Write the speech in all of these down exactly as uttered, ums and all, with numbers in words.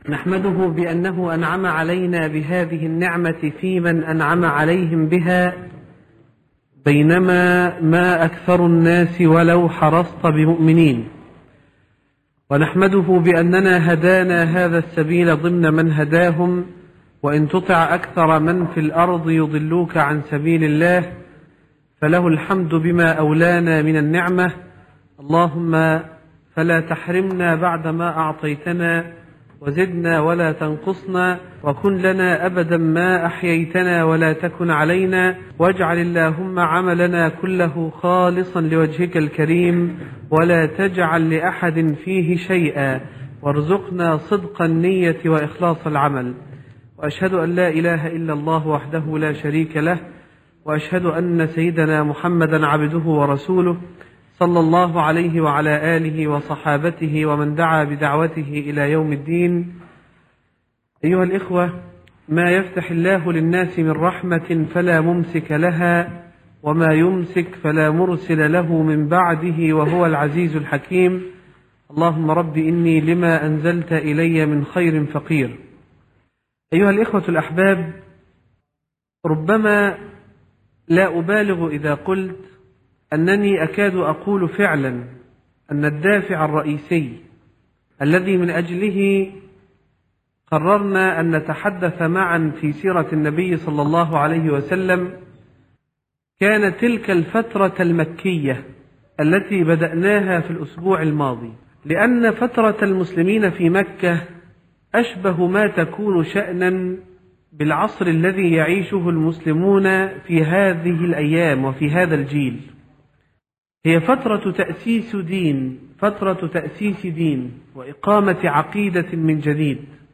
نحمده بأنه أنعم علينا بهذه النعمة في من أنعم عليهم بها، بينما ما أكثر الناس ولو حرصت بمؤمنين. ونحمده بأننا هدانا هذا السبيل ضمن من هداهم، وإن تطع أكثر من في الأرض يضلوك عن سبيل الله فله الحمد بما أولانا من النعمة. اللهم فلا تحرمنا بعد ما أعطيتنا، وزدنا ولا تنقصنا، وكن لنا أبدا ما أحييتنا ولا تكن علينا، واجعل اللهم عملنا كله خالصا لوجهك الكريم، ولا تجعل لأحد فيه شيئا، وارزقنا صدق النية وإخلاص العمل. وأشهد أن لا إله إلا الله وحده لا شريك له، وأشهد أن سيدنا محمدا عبده ورسوله صلى الله عليه وعلى آله وصحابته ومن دعا بدعوته إلى يوم الدين. أيها الإخوة، ما يفتح الله للناس من رحمة فلا ممسك لها، وما يمسك فلا مرسل له من بعده، وهو العزيز الحكيم. اللهم رب إني لما أنزلت إلي من خير فقير. أيها الإخوة الأحباب، ربما لا أبالغ إذا قلت أنني أكاد أقول فعلا أن الدافع الرئيسي الذي من أجله قررنا أن نتحدث معا في سيرة النبي صلى الله عليه وسلم كان تلك الفترة المكية التي بدأناها في الأسبوع الماضي، لأن فترة المسلمين في مكة أشبه ما تكون شأنا بالعصر الذي يعيشه المسلمون في هذه الأيام وفي هذا الجيل. هي فترة تأسيس دين، فترة تأسيس دين وإقامة عقيدة من جديد،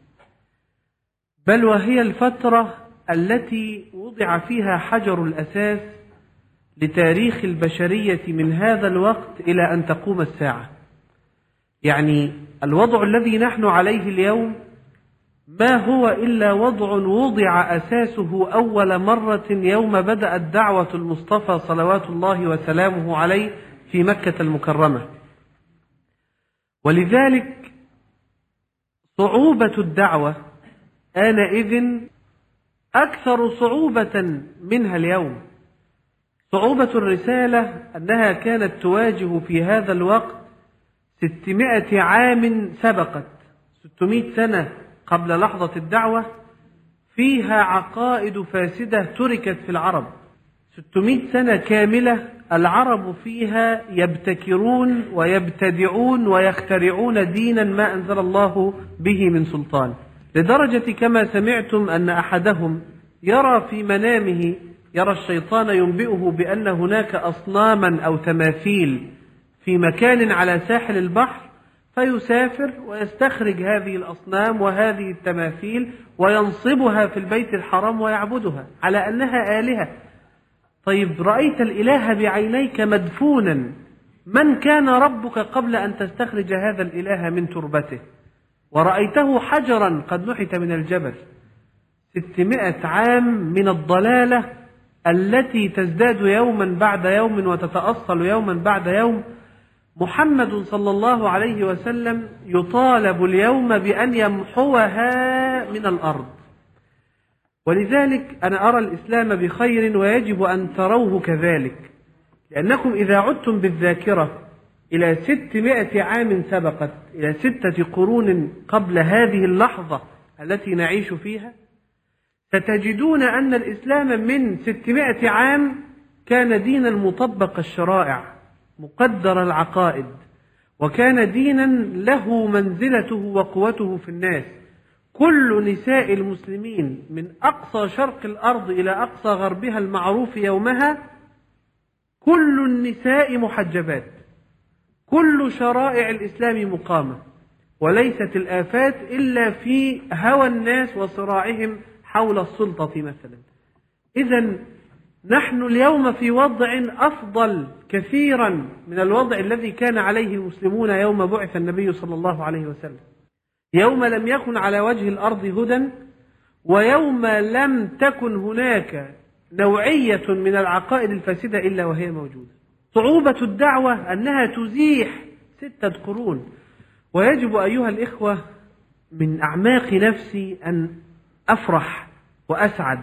بل وهي الفترة التي وضع فيها حجر الأساس لتاريخ البشرية من هذا الوقت إلى أن تقوم الساعة. يعني الوضع الذي نحن عليه اليوم ما هو إلا وضع وضع أساسه أول مرة يوم بدأت دعوة المصطفى صلوات الله وسلامه عليه في مكة المكرمة. ولذلك صعوبة الدعوة آنئذ أكثر صعوبة منها اليوم. صعوبة الرسالة أنها كانت تواجه في هذا الوقت ستمائة عام سبقت، ستمائة سنة قبل لحظة الدعوة، فيها عقائد فاسدة تركت في العرب. ستمائة سنة كاملة العرب فيها يبتكرون ويبتدعون ويخترعون دينا ما أنزل الله به من سلطان، لدرجة كما سمعتم أن أحدهم يرى في منامه، يرى الشيطان ينبئه بأن هناك أصناما أو تماثيل في مكان على ساحل البحر، فيسافر ويستخرج هذه الأصنام وهذه التماثيل وينصبها في البيت الحرام ويعبدها على أنها آلهة. طيب، رأيت الإله بعينيك مدفونا، من كان ربك قبل أن تستخرج هذا الإله من تربته؟ ورأيته حجرا قد نحت من الجبل. ستمائة عام من الضلالة التي تزداد يوما بعد يوم وتتأصل يوما بعد يوم. محمد صلى الله عليه وسلم يطالب اليوم بأن يمحوها من الأرض. ولذلك أنا أرى الإسلام بخير ويجب أن تروه كذلك، لأنكم إذا عدتم بالذاكرة إلى ستمائة عام سبقت، إلى ستة قرون قبل هذه اللحظة التي نعيش فيها، ستجدون أن الإسلام من ستمائة عام كان دينا مطبق الشرائع مقدر العقائد، وكان دينا له منزلته وقوته في الناس. كل نساء المسلمين من أقصى شرق الأرض إلى أقصى غربها المعروف يومها، كل النساء محجبات، كل شرائع الإسلام مقامة، وليست الآفات إلا في هوى الناس وصراعهم حول السلطة مثلا. إذن نحن اليوم في وضع أفضل كثيرا من الوضع الذي كان عليه المسلمون يوم بعث النبي صلى الله عليه وسلم، يوم لم يكن على وجه الأرض هدى، ويوم لم تكن هناك نوعية من العقائد الفاسدة إلا وهي موجودة. صعوبة الدعوة أنها تزيح ستة قرون. ويجب أيها الإخوة من أعماق نفسي أن أفرح وأسعد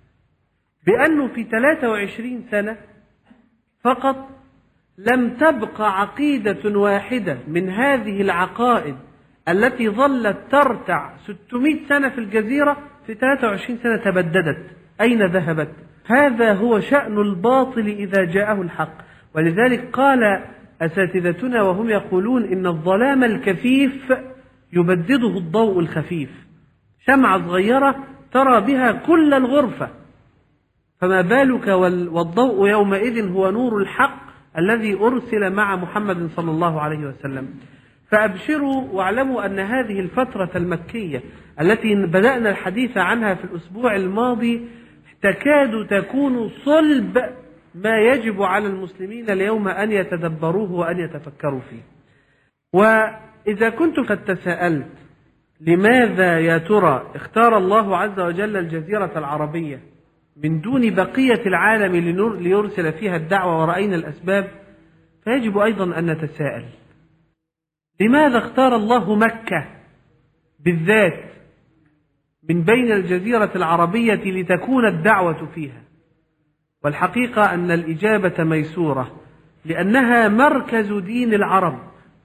بأنه في ثلاثة وعشرين سنة فقط لم تبقى عقيدة واحدة من هذه العقائد التي ظلت ترتع ستمائة سنة في الجزيرة في ثلاثة وعشرين سنة تبددت. أين ذهبت؟ هذا هو شأن الباطل إذا جاءه الحق. ولذلك قال أساتذتنا وهم يقولون إن الظلام الكثيف يبدده الضوء الخفيف. شمعة صغيرة ترى بها كل الغرفة، فما بالك والضوء يومئذ هو نور الحق الذي أرسل مع محمد صلى الله عليه وسلم. فأبشروا واعلموا أن هذه الفترة المكية التي بدأنا الحديث عنها في الأسبوع الماضي تكاد تكون صلب ما يجب على المسلمين اليوم أن يتدبروه وأن يتفكروا فيه. وإذا كنت قد تساءلت لماذا يا ترى اختار الله عز وجل الجزيرة العربية من دون بقية العالم ليرسل فيها الدعوة ورأينا الأسباب، فيجب أيضا أن نتساءل لماذا اختار الله مكة بالذات من بين الجزيرة العربية لتكون الدعوة فيها؟ والحقيقة أن الإجابة ميسورة، لأنها مركز دين العرب،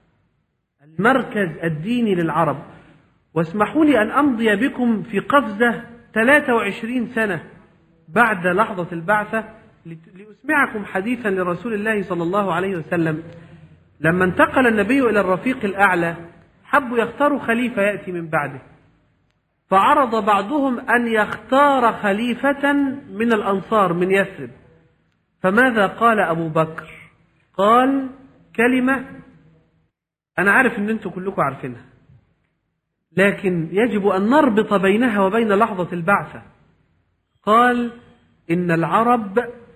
المركز الديني للعرب. واسمحوا لي أن أمضي بكم في قفزة ثلاثة وعشرين سنة بعد لحظة البعثة لأسمعكم حديثا لرسول الله صلى الله عليه وسلم. لما انتقل النبي إلى الرفيق الأعلى حبوا يختاروا خليفة يأتي من بعده، فعرض بعضهم أن يختار خليفة من الأنصار من يثرب. فماذا قال أبو بكر؟ قال كلمة أنا عارف أن أنتم كلكم عارفينها، لكن يجب أن نربط بينها وبين لحظة البعثة. قال إن العرب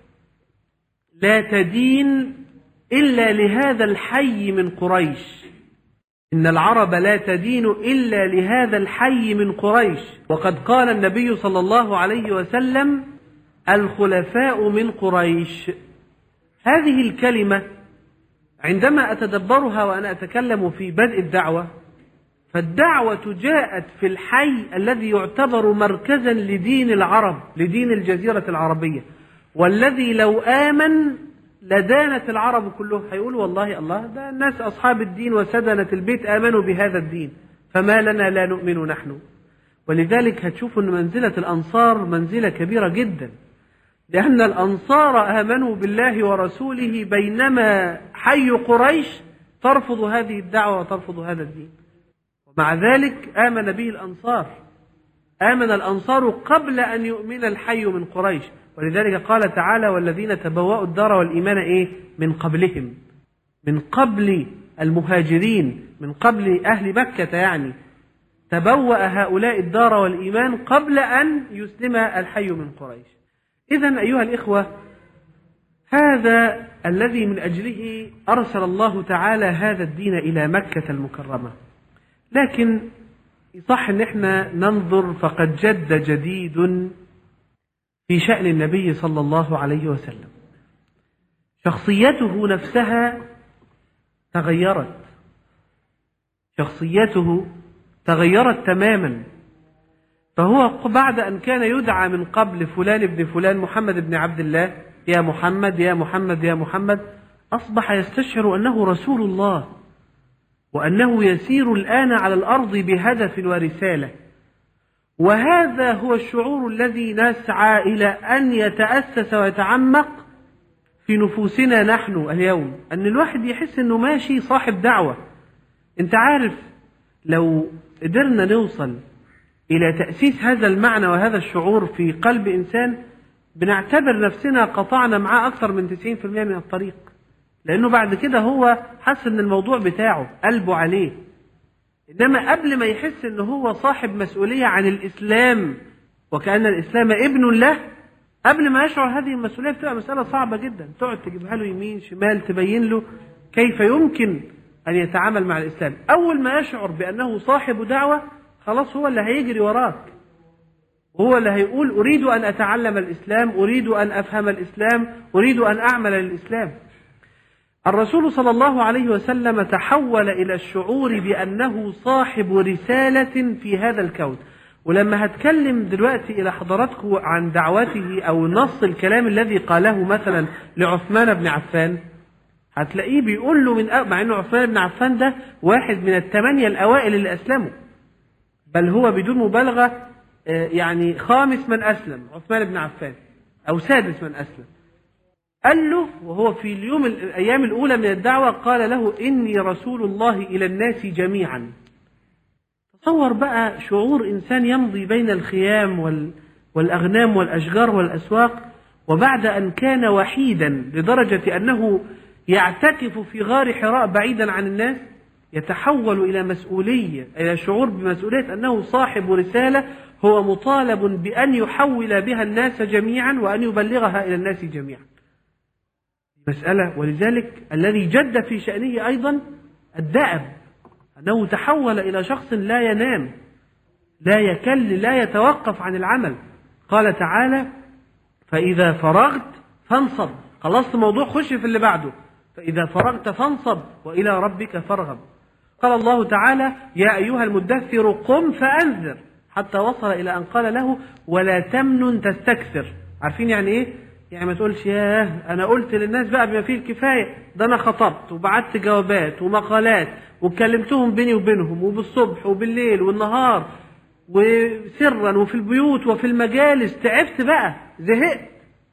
لا تدين إلا لهذا الحي من قريش، إن العرب لا تدين إلا لهذا الحي من قريش. وقد قال النبي صلى الله عليه وسلم الخلفاء من قريش. هذه الكلمة عندما أتدبرها وأنا أتكلم في بدء الدعوة، فالدعوة جاءت في الحي الذي يعتبر مركزا لدين العرب، لدين الجزيرة العربية، والذي لو آمن لدانت العرب كلهم. هيقولوا والله الله ده الناس أصحاب الدين وسدنة البيت آمنوا بهذا الدين، فما لنا لا نؤمن نحن. ولذلك هتشوفوا أن منزلة الأنصار منزلة كبيرة جدا، لأن الأنصار آمنوا بالله ورسوله، بينما حي قريش ترفض هذه الدعوة وترفض هذا الدين. ومع ذلك آمن به الأنصار، آمن الأنصار قبل أن يؤمن الحي من قريش. ولذلك قال تعالى والذين تبوأوا الدار والإيمان إيه؟ من قبلهم، من قبل المهاجرين، من قبل أهل مكة، يعني تبوأ هؤلاء الدار والإيمان قبل أن يسلم الحي من قريش. إذن أيها الإخوة، هذا الذي من أجله أرسل الله تعالى هذا الدين إلى مكة المكرمة. لكن صح أن احنا ننظر، فقد جد جديد في شأن النبي صلى الله عليه وسلم. شخصيته نفسها تغيرت، شخصيته تغيرت تماما. فهو بعد أن كان يدعى من قبل فلان ابن فلان محمد بن عبد الله، يا محمد يا محمد يا محمد، أصبح يستشعر أنه رسول الله، وأنه يسير الآن على الأرض بهدف ورسالة. وهذا هو الشعور الذي نسعى إلى أن يتأسس ويتعمق في نفوسنا نحن اليوم، أن الواحد يحس أنه ماشي صاحب دعوة. أنت عارف لو قدرنا نوصل إلى تأسيس هذا المعنى وهذا الشعور في قلب إنسان، بنعتبر نفسنا قطعنا معاه أكثر من تسعين بالمئة من الطريق، لأنه بعد كده هو حس أن الموضوع بتاعه قلبه عليه. إنما قبل ما يحس أنه هو صاحب مسؤولية عن الإسلام وكأن الإسلام ابن له، قبل ما يشعر هذه المسؤولية بتبقى مسألة صعبة جدا، تقعد تجيبها له يمين شمال، تبين له كيف يمكن أن يتعامل مع الإسلام. أول ما يشعر بأنه صاحب دعوة، خلاص هو اللي هيجري وراك، هو اللي هيقول أريد أن أتعلم الإسلام، أريد أن أفهم الإسلام، أريد أن أعمل للإسلام. الرسول صلى الله عليه وسلم تحول إلى الشعور بأنه صاحب رسالة في هذا الكون. ولما هتكلم دلوقتي إلى حضراتكم عن دعوته أو نص الكلام الذي قاله مثلا لعثمان بن عفان، هتلاقيه بيقول له من أ... مع أنه عثمان بن عفان ده واحد من الثمانية الأوائل اللي أسلموا، بل هو بدون مبالغة يعني خامس من أسلم عثمان بن عفان أو سادس من أسلم. قال له وهو في اليوم الأيام الأولى من الدعوة قال له إني رسول الله إلى الناس جميعا. تصور بقى شعور إنسان يمضي بين الخيام وال... والأغنام والأشجار والأسواق، وبعد أن كان وحيدا لدرجة أنه يعتكف في غار حراء بعيدا عن الناس، يتحول إلى مسؤولية، إلى شعور بمسؤولية أنه صاحب رسالة هو مطالب بأن يحول بها الناس جميعا وأن يبلغها إلى الناس جميعا. مسألة. ولذلك الذي جد في شأنه أيضا الدأب، أنه تحول إلى شخص لا ينام لا يكل لا يتوقف عن العمل. قال تعالى فإذا فرغت فانصب، خلصت موضوع خش في اللي بعده، فإذا فرغت فانصب وإلى ربك فارغب. قال الله تعالى يا أيها المدثر قم فأنذر، حتى وصل إلى أن قال له ولا تمنن تستكثر. عارفين يعني إيه؟ يعني ما تقولش ياه أنا قلت للناس بقى بما فيه الكفاية، ده أنا خطبت وبعت جوابات ومقالات وكلمتهم بيني وبينهم وبالصبح وبالليل والنهار وسرا وفي البيوت وفي المجالس، تعبت بقى زهقت.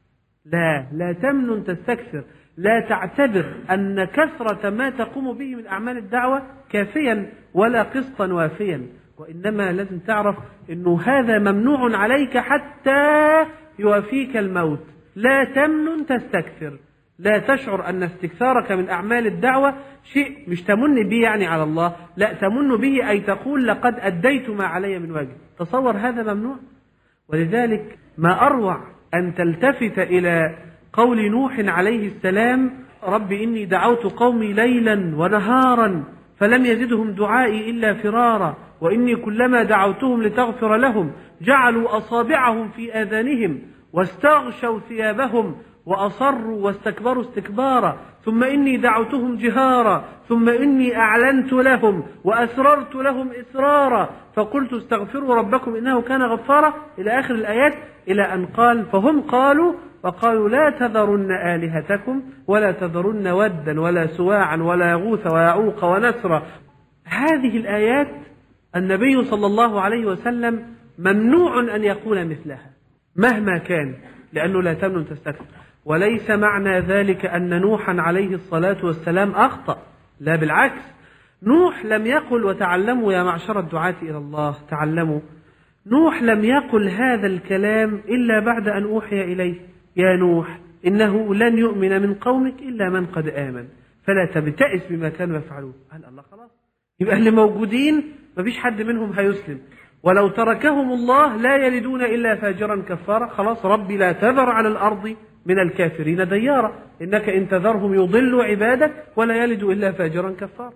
لا لا تمنن تستكثر، لا تعتبر أن كثرة ما تقوم به من أعمال الدعوة كافيا ولا قسطا وافيا، وإنما لازم تعرف أنه هذا ممنوع عليك حتى يوافيك الموت. لا تمنن تستكثر، لا تشعر أن استكثارك من أعمال الدعوة شيء مش تمن به يعني على الله، لا تمن به أي تقول لقد أديت ما علي من واجب. تصور هذا ممنوع. ولذلك ما أروع أن تلتفت إلى قول نوح عليه السلام رب إني دعوت قومي ليلا ونهارا فلم يزدهم دعائي إلا فرارا وإني كلما دعوتهم لتغفر لهم جعلوا أصابعهم في آذانهم واستغشوا ثيابهم وأصروا واستكبروا استكبارا ثم إني دعوتهم جهارا ثم إني أعلنت لهم وأسررت لهم إسرارا فقلت استغفروا ربكم إنه كان غفارا إلى آخر الآيات، إلى أن قال فهم قالوا وقالوا لا تذرن آلهتكم ولا تذرن ودا ولا سواعا ولا يغوث ويعوق ونسرا. هذه الآيات النبي صلى الله عليه وسلم ممنوع أن يقول مثلها مهما كان، لأنه لا تمنن تستكثر. وليس معنى ذلك أن نوحا عليه الصلاة والسلام أخطأ، لا بالعكس، نوح لم يقل وتعلموا يا معشر الدعاة إلى الله تعلموا. نوح لم يقل هذا الكلام إلا بعد أن أوحي إليه يا نوح إنه لن يؤمن من قومك إلا من قد آمن فلا تبتئس بما كانوا يفعلون. قال الله خلاص، يبقى اللي موجودين ما فيش حد منهم هيسلم، ولو تركهم الله لا يلدون إلا فاجرا كفارا. خلاص ربي لا تذر على الأرض من الكافرين ديارا إنك إن تذرهم يضلوا عبادك ولا يلدوا إلا فاجرا كفارا.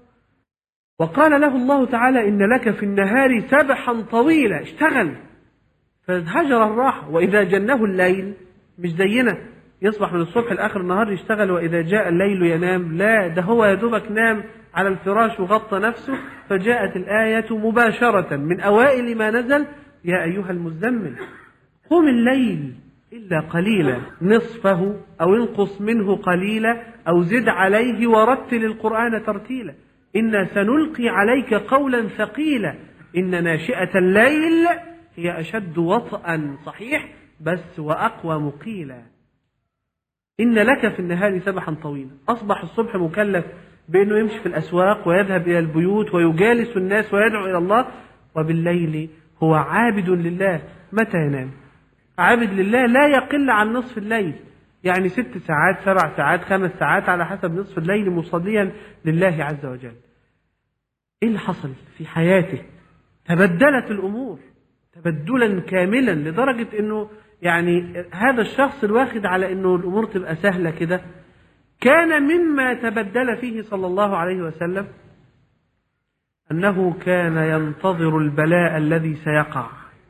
وقال له الله تعالى إن لك في النهار سبحا طويلا، اشتغل فهجر الراحة. وإذا جنه الليل مش زينا يصبح من الصبح لآخر النهار يشتغل وإذا جاء الليل ينام، لا ده هو يدوبك نام على الفراش وغطى نفسه. فجاءت الآية مباشرة من أوائل ما نزل يا أيها المزمل قم الليل إلا قليلا نصفه أو انقص منه قليلا أو زد عليه ورتل القرآن ترتيلا إنا سنلقي عليك قولا ثقيلا إن ناشئة الليل هي أشد وطئا صحيح بس وأقوى مقيلا. إن لك في النهار سبحا طويلا. أصبح الصبح مكلف بأنه يمشي في الأسواق ويذهب إلى البيوت ويجالس الناس ويدعو إلى الله، وبالليل هو عابد لله. متى ينام؟ عابد لله لا يقل عن نصف الليل، يعني ست ساعات سبع ساعات خمس ساعات على حسب نصف الليل مصليا لله عز وجل. إيه اللي حصل في حياته؟ تبدلت الأمور تبدلا كاملا لدرجة أنه يعني هذا الشخص الواخد على أنه الأمور تبقى سهلة كده، كان مما تبدل فيه صلى الله عليه وسلم أنه كان ينتظر البلاء الذي سيقع،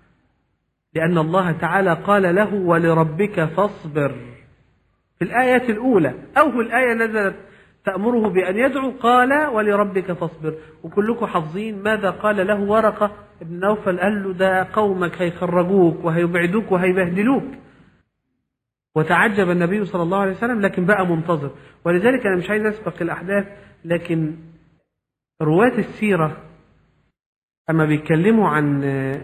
لأن الله تعالى قال له ولربك فاصبر في الآية الأولى. أول آية نزلت تأمره بأن يدعو؟ قال ولربك فاصبر. وكلكم حافظين ماذا قال له ورقة ابن نوفل، قال له ده قومك هيخرجوك وهيبعدوك وهيبهدلوك. وتعجب النبي صلى الله عليه وسلم، لكن بقى منتظر. ولذلك أنا مش عايز أسبق الأحداث، لكن رواة السيرة أما بيتكلموا عن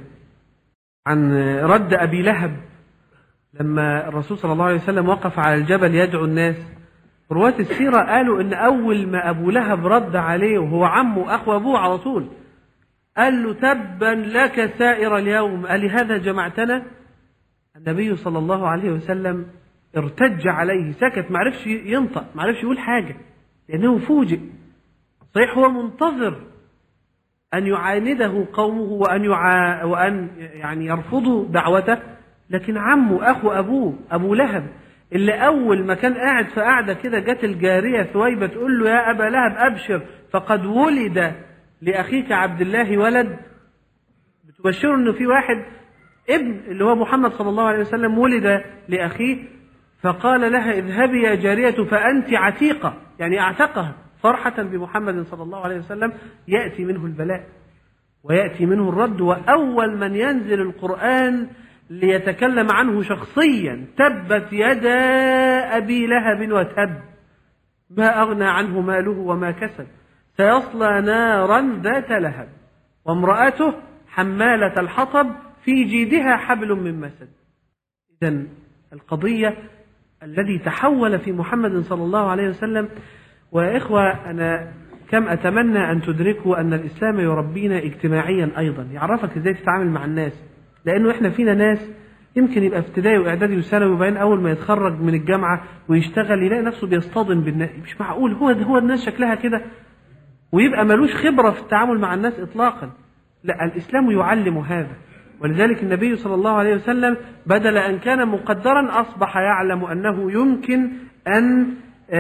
عن رد أبي لهب لما الرسول صلى الله عليه وسلم وقف على الجبل يدعو الناس، رواة السيرة قالوا إن أول ما أبو لهب رد عليه وهو عمه أخو أبوه على طول، قال له تبا لك سائر اليوم، قال لهذا جمعتنا؟ النبي صلى الله عليه وسلم ارتج عليه، سكت، ما عرفش ينطق، ما عرفش يقول حاجة، لأنه فوجئ. صحيح هو منتظر أن يعانده قومه وأن يع... وأن يعني يرفضوا دعوته، لكن عمه أخو أبوه أبو لهب اللي أول ما كان قاعد في قاعدة كده جت الجارية ثويبة تقول له يا أبا لهب أبشر فقد ولد لأخيك عبد الله ولد، بتبشره إنه في واحد ابن اللي هو محمد صلى الله عليه وسلم ولد لأخيه، فقال لها اذهبي يا جارية فأنت عتيقة، يعني أعتقها فرحة بمحمد صلى الله عليه وسلم. يأتي منه البلاء ويأتي منه الرد، وأول من ينزل القرآن ليتكلم عنه شخصيا تبت يدا أبي لهب وتب ما أغنى عنه ماله وما كسب سيصلى نارا ذات لهب وامرأته حمالة الحطب في جيدها حبل من مسد. إذن القضية الذي تحول في محمد صلى الله عليه وسلم. ويا إخوة أنا كم أتمنى أن تدركوا أن الإسلام يربينا اجتماعيا أيضا، يعرفك إزاي تتعامل مع الناس، لأنه إحنا فينا ناس يمكن يبقى ابتدائي وإعدادي وثانوي وبعدين أول ما يتخرج من الجامعة ويشتغل يلاقي نفسه بيصطدم بالناس، مش معقول هو هو الناس شكلها كده، ويبقى ملوش خبرة في التعامل مع الناس إطلاقا. لا، الإسلام يعلم هذا. ولذلك النبي صلى الله عليه وسلم بدل أن كان مقدرا أصبح يعلم أنه يمكن أن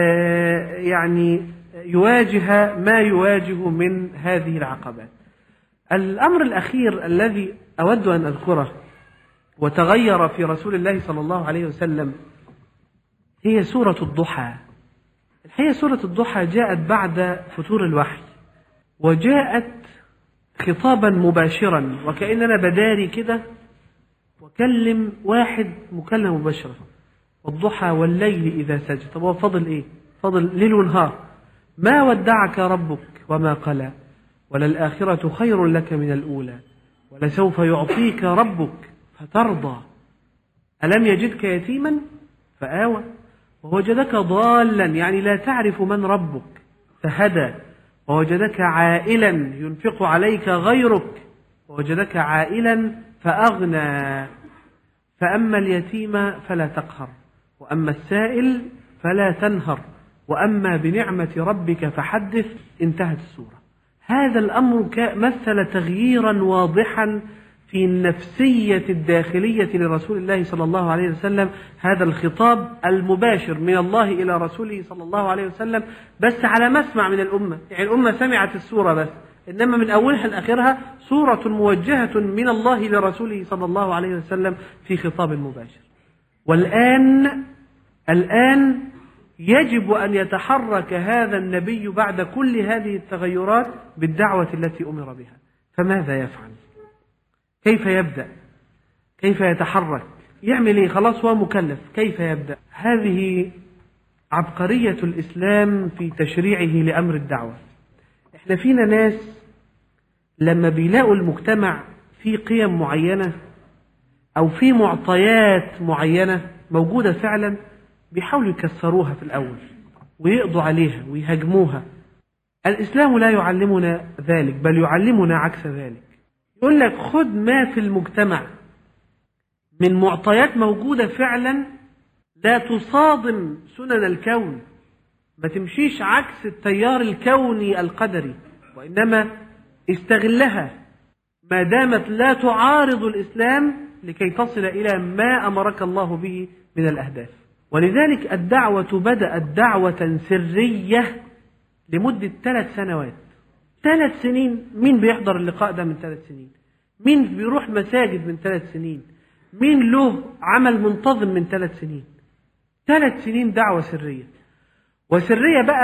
يعني يواجه ما يواجه من هذه العقبات. الأمر الأخير الذي أود أن أذكره وتغير في رسول الله صلى الله عليه وسلم هي سورة الضحى. الحقيقة سورة الضحى جاءت بعد فتور الوحي، وجاءت خطابا مباشرا، وكأننا بداري كده وكلم واحد مكلم مباشرة، والضحى والليل إذا سجد. طب هو فضل إيه؟ فضل ليل ونهار. ما ودعك ربك وما قلى وللآخرة خير لك من الأولى ولسوف يعطيك ربك فترضى ألم يجدك يتيما فآوى ووجدك ضالا يعني لا تعرف من ربك فهدى ووجدك عائلا ينفق عليك غيرك ووجدك عائلا فأغنى فأما اليتيم فلا تقهر وأما السائل فلا تنهر وأما بنعمة ربك فحدث. انتهت السورة. هذا الأمر مثل تغييرا واضحا في النفسية الداخلية لرسول الله صلى الله عليه وسلم. هذا الخطاب المباشر من الله إلى رسوله صلى الله عليه وسلم، بس على مسمع من الأمة، يعني الأمة سمعت السورة بس، إنما من أولها لآخرها سورة موجهة من الله لرسوله صلى الله عليه وسلم في خطاب مباشر. والآن الآن يجب أن يتحرك هذا النبي بعد كل هذه التغيرات بالدعوة التي أمر بها. فماذا يفعل؟ كيف يبدأ؟ كيف يتحرك؟ يعمل إيه؟ خلاص هو مكلف، كيف يبدأ؟ هذه عبقرية الإسلام في تشريعه لأمر الدعوة. إحنا فينا ناس لما بيلاقوا المجتمع في قيم معينة أو في معطيات معينة موجودة فعلا بيحاولوا يكسروها في الأول ويقضوا عليها ويهاجموها. الإسلام لا يعلمنا ذلك، بل يعلمنا عكس ذلك. يقول لك خذ ما في المجتمع من معطيات موجودة فعلا، لا تصادم سنن الكون، ما تمشيش عكس التيار الكوني القدري، وإنما استغلها ما دامت لا تعارض الإسلام لكي تصل إلى ما أمرك الله به من الأهداف. ولذلك الدعوة بدأت دعوة سرية لمدة ثلاث سنوات. ثلاث سنين. مين بيحضر اللقاء ده من ثلاث سنين؟ مين بيروح مساجد من ثلاث سنين؟ مين له عمل منتظم من ثلاث سنين؟ ثلاث سنين دعوة سرية. وسرية بقى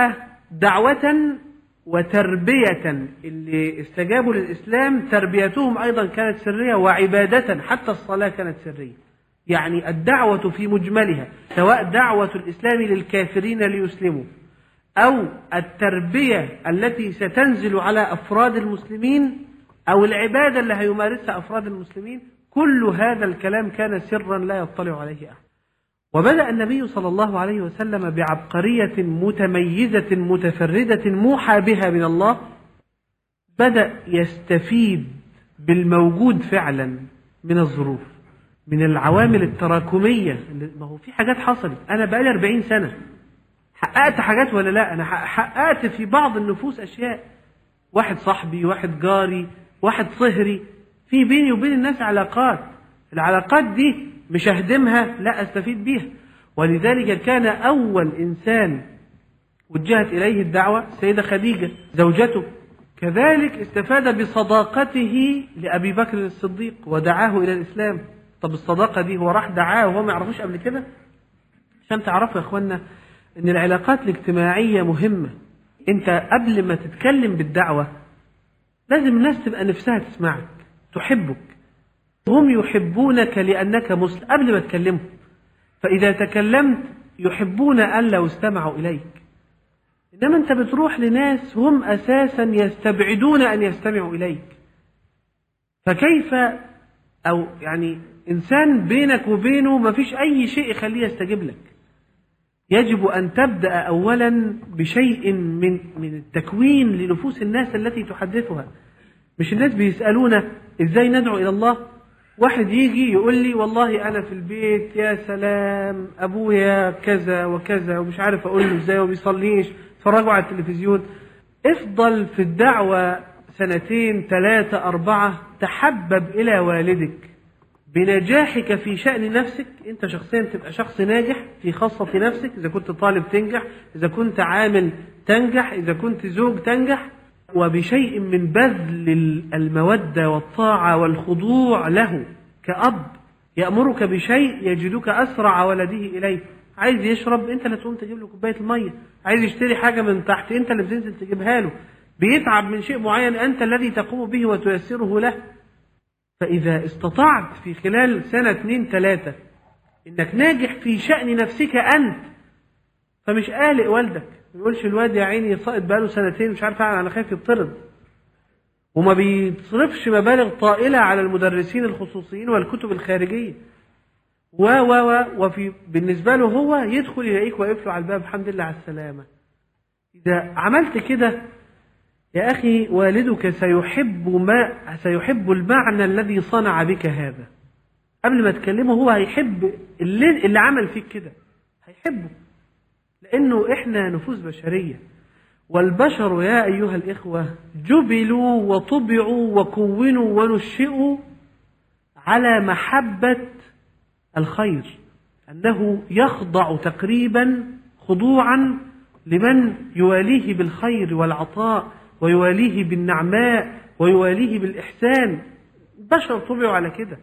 دعوة وتربية. اللي استجابوا للإسلام تربيتهم أيضا كانت سرية، وعبادة حتى الصلاة كانت سرية. يعني الدعوة في مجملها، سواء دعوة الإسلام للكافرين ليسلموا أو التربية التي ستنزل على أفراد المسلمين أو العبادة اللي هيمارسها أفراد المسلمين، كل هذا الكلام كان سرا لا يطلع عليه أحد. وبدأ النبي صلى الله عليه وسلم بعبقرية متميزة متفردة موحى بها من الله، بدأ يستفيد بالموجود فعلا من الظروف، من العوامل التراكمية. ما هو في حاجات حصلت، أنا بقالي أربعين سنة حققت حاجات ولا لا؟ أنا حققت في بعض النفوس أشياء، واحد صاحبي، واحد جاري، واحد صهري، في بيني وبين الناس علاقات، العلاقات دي مش أهدمها، لا أستفيد بيها. ولذلك كان أول إنسان وجهت إليه الدعوة السيدة خديجة زوجته، كذلك استفاد بصداقته لأبي بكر الصديق ودعاه إلى الإسلام. طب الصداقة دي هو راح دعاه وهو ما يعرفوش قبل كده؟ عشان تعرفوا يا أخوانا إن العلاقات الاجتماعية مهمة. أنت قبل ما تتكلم بالدعوة لازم الناس تبقى نفسها تسمعك، تحبك، هم يحبونك لأنك مسلم قبل ما تكلمهم. فإذا تكلمت يحبون أن لو استمعوا إليك. إنما أنت بتروح لناس هم أساسا يستبعدون أن يستمعوا إليك، فكيف أو يعني إنسان بينك وبينه ما فيش أي شيء يخليه يستجيب لك. يجب أن تبدأ أولا بشيء من من التكوين لنفوس الناس التي تحدثها. مش الناس بيسألونا إزاي ندعو إلى الله؟ واحد يجي يقول لي والله أنا في البيت يا سلام أبويا كذا وكذا ومش عارف أقول له إزاي وبيصليش، اتفرجوا على التلفزيون. افضل في الدعوة سنتين ثلاثة أربعة، تحبب إلى والدك بنجاحك في شأن نفسك. أنت شخصيا تبقى شخص ناجح في خاصة نفسك، إذا كنت طالب تنجح، إذا كنت عامل تنجح، إذا كنت زوج تنجح، وبشيء من بذل المودة والطاعة والخضوع له. كأب يأمرك بشيء يجدك أسرع ولده إليه. عايز يشرب أنت اللي تقوم تجيب له كوباية المية، عايز يشتري حاجة من تحت أنت اللي بتنزل تجيبها له، بيتعب من شيء معين أنت الذي تقوم به وتيسره له. فإذا استطعت في خلال سنة اثنين ثلاثة إنك ناجح في شأن نفسك أنت، فمش قالق والدك، ما يقولش الواد يا عيني صائد بقاله سنتين مش عارف أنا خايف يطرد، وما بيصرفش مبالغ طائلة على المدرسين الخصوصيين والكتب الخارجية و و و وفي بالنسبة له هو يدخل يلاقيك واقف له على الباب الحمد لله على السلامة. إذا عملت كده يا أخي والدك سيحب ما سيحب المعنى الذي صنع بك هذا. قبل ما تكلمه هو هيحب اللي, اللي عمل فيك كده، هيحبه، لأنه إحنا نفوس بشرية، والبشر يا أيها الإخوة جبلوا وطبعوا وكونوا ونشئوا على محبة الخير، أنه يخضع تقريبا خضوعا لمن يواليه بالخير والعطاء ويواليه بالنعماء ويواليه بالإحسان. البشر طبعوا على كده،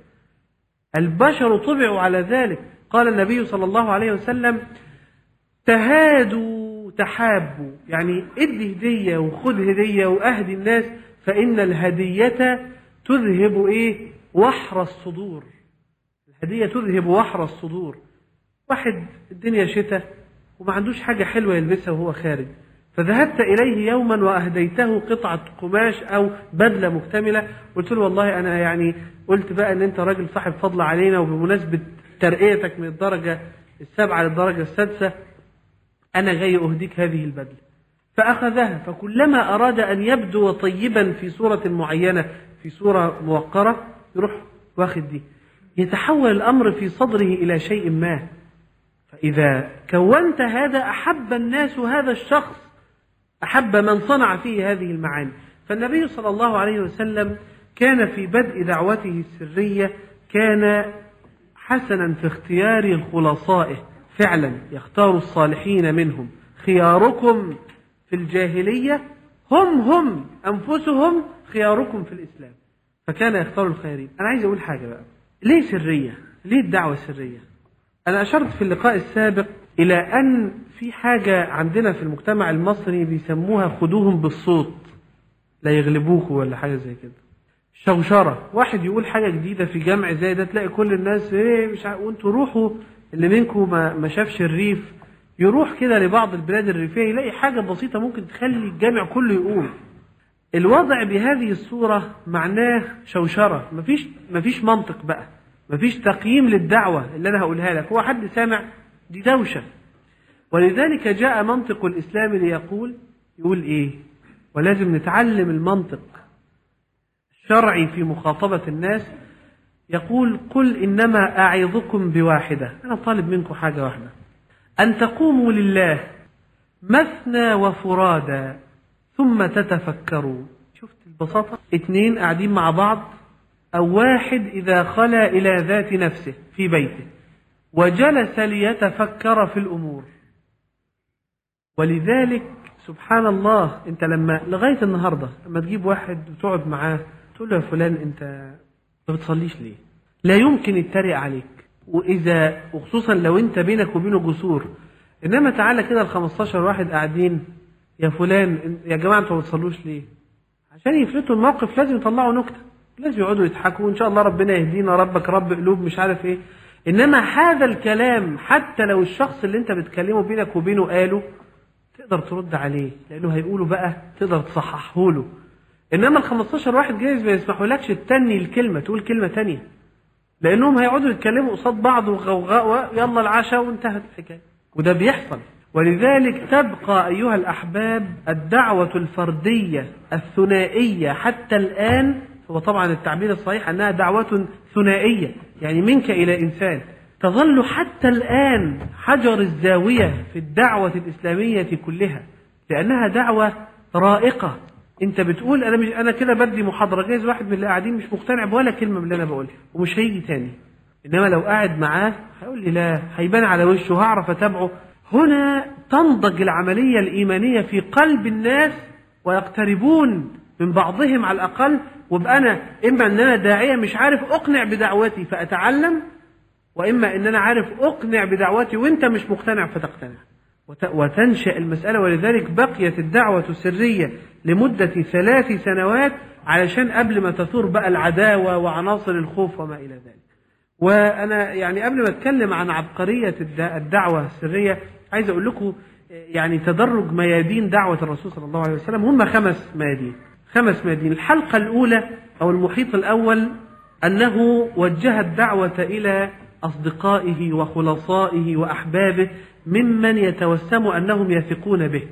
البشر طبعوا على ذلك. قال النبي صلى الله عليه وسلم تهادوا تحابوا، يعني ادي هدية وخذ هدية وأهدي الناس، فإن الهدية تذهب إيه؟ وحر الصدور. الهدية تذهب وحر الصدور. واحد الدنيا شتاء وما عندوش حاجة حلوة يلبسها وهو خارج، فذهبت إليه يوما وأهديته قطعة قماش أو بدلة مكتملة، قلت له والله أنا يعني قلت بقى أن أنت راجل صاحب فضل علينا، وبمناسبة ترقيتك من الدرجة السابعة للدرجة السادسة أنا جاي أهديك هذه البدلة. فأخذها، فكلما أراد أن يبدو طيبا في صورة معينة، في صورة موقرة، يروح واخد دي، يتحول الأمر في صدره إلى شيء ما. فإذا كونت هذا أحب الناس هذا الشخص، أحب من صنع فيه هذه المعاني. فالنبي صلى الله عليه وسلم كان في بدء دعوته السرية كان حسنا في اختيار خلصائه، فعلا يختار الصالحين منهم. خياركم في الجاهلية هم هم أنفسهم خياركم في الإسلام، فكان يختار الخيرين. أنا عايز أقول حاجة بقى، ليه سرية؟ ليه الدعوة سرية؟ أنا أشرت في اللقاء السابق إلى أن في حاجة عندنا في المجتمع المصري بيسموها خدوهم بالصوت لا يغلبوكوا ولا حاجة زي كده، شوشرة. واحد يقول حاجة جديدة في جمع زي ده تلاقي كل الناس ايه مش عارف، وانتوا روحوا اللي منكم ما, ما شافش الريف يروح كده لبعض البلاد الريفية يلاقي حاجة بسيطة ممكن تخلي الجامع كله يقوم. الوضع بهذه الصورة معناه شوشرة، مفيش مفيش منطق بقى، مفيش تقييم للدعوة اللي أنا هقولها لك. هو حد سامع؟ دي دوشة. ولذلك جاء منطق الإسلام ليقول يقول إيه؟ ولازم نتعلم المنطق الشرعي في مخاطبة الناس. يقول قل إنما أعظكم بواحدة، أنا طالب منكم حاجة واحدة، أن تقوموا لله مثنى وفرادى ثم تتفكروا. شفت البساطة؟ اتنين قاعدين مع بعض، أو واحد إذا خلا إلى ذات نفسه في بيته وجلس ليتفكر في الأمور. ولذلك سبحان الله، أنت لما لغاية النهاردة لما تجيب واحد وتقعد معاه تقول له يا فلان أنت ما بتصليش ليه؟ لا يمكن يتريق عليك، وإذا وخصوصا لو أنت بينك وبينه جسور. إنما تعالى كده ال خمستاشر واحد قاعدين يا فلان يا جماعة أنتوا ما بتصلوش ليه؟ عشان يفلتوا الموقف لازم يطلعوا نكتة، لازم يقعدوا يضحكوا وإن شاء الله ربنا يهدينا ربك رب قلوب مش عارف إيه. إنما هذا الكلام حتى لو الشخص اللي أنت بتكلمه بينك وبينه قاله تقدر ترد عليه، لأنه هيقوله بقى تقدر تصححه له. إنما ال خمستاشر واحد جايز ما يسمحولكش تتني الكلمة تقول كلمة تانية، لأنهم هيقعدوا يتكلموا قصاد بعض وغوغاء يلا العشاء وانتهت الحكاية، وده بيحصل. ولذلك تبقى أيها الأحباب الدعوة الفردية الثنائية حتى الآن، هو طبعا التعبير الصحيح أنها دعوة ثنائية يعني منك إلى إنسان، تظل حتى الآن حجر الزاوية في الدعوة الإسلامية كلها، لأنها دعوة رائقة. أنت بتقول أنا مش أنا كده بدي محاضرة، جايز واحد من اللي قاعدين مش مقتنع بولا كلمة من اللي أنا بقولها ومش هيجي تاني، إنما لو قاعد معاه هيقول لي لا، هيبان على وشه، هعرف أتابعه. هنا تنضج العملية الإيمانية في قلب الناس ويقتربون من بعضهم على الأقل. وابقى أنا إما أن أنا داعية مش عارف أقنع بدعوتي فأتعلم، وإما أن أنا عارف أقنع بدعوتي وإنت مش مقتنع فتقتنع وتنشأ المسألة. ولذلك بقيت الدعوة السرية لمدة ثلاث سنوات علشان قبل ما تثور بقى العداوة وعناصر الخوف وما إلى ذلك. وأنا يعني قبل ما أتكلم عن عبقرية الدعوة السرية عايز أقول لكم يعني تدرج ميادين دعوة الرسول صلى الله عليه وسلم. هم خمس ميادين خمس ميادين. الحلقة الأولى أو المحيط الأول أنه وجه الدعوة إلى أصدقائه وخلصائه وأحبابه ممن يتوسم أنهم يثقون به.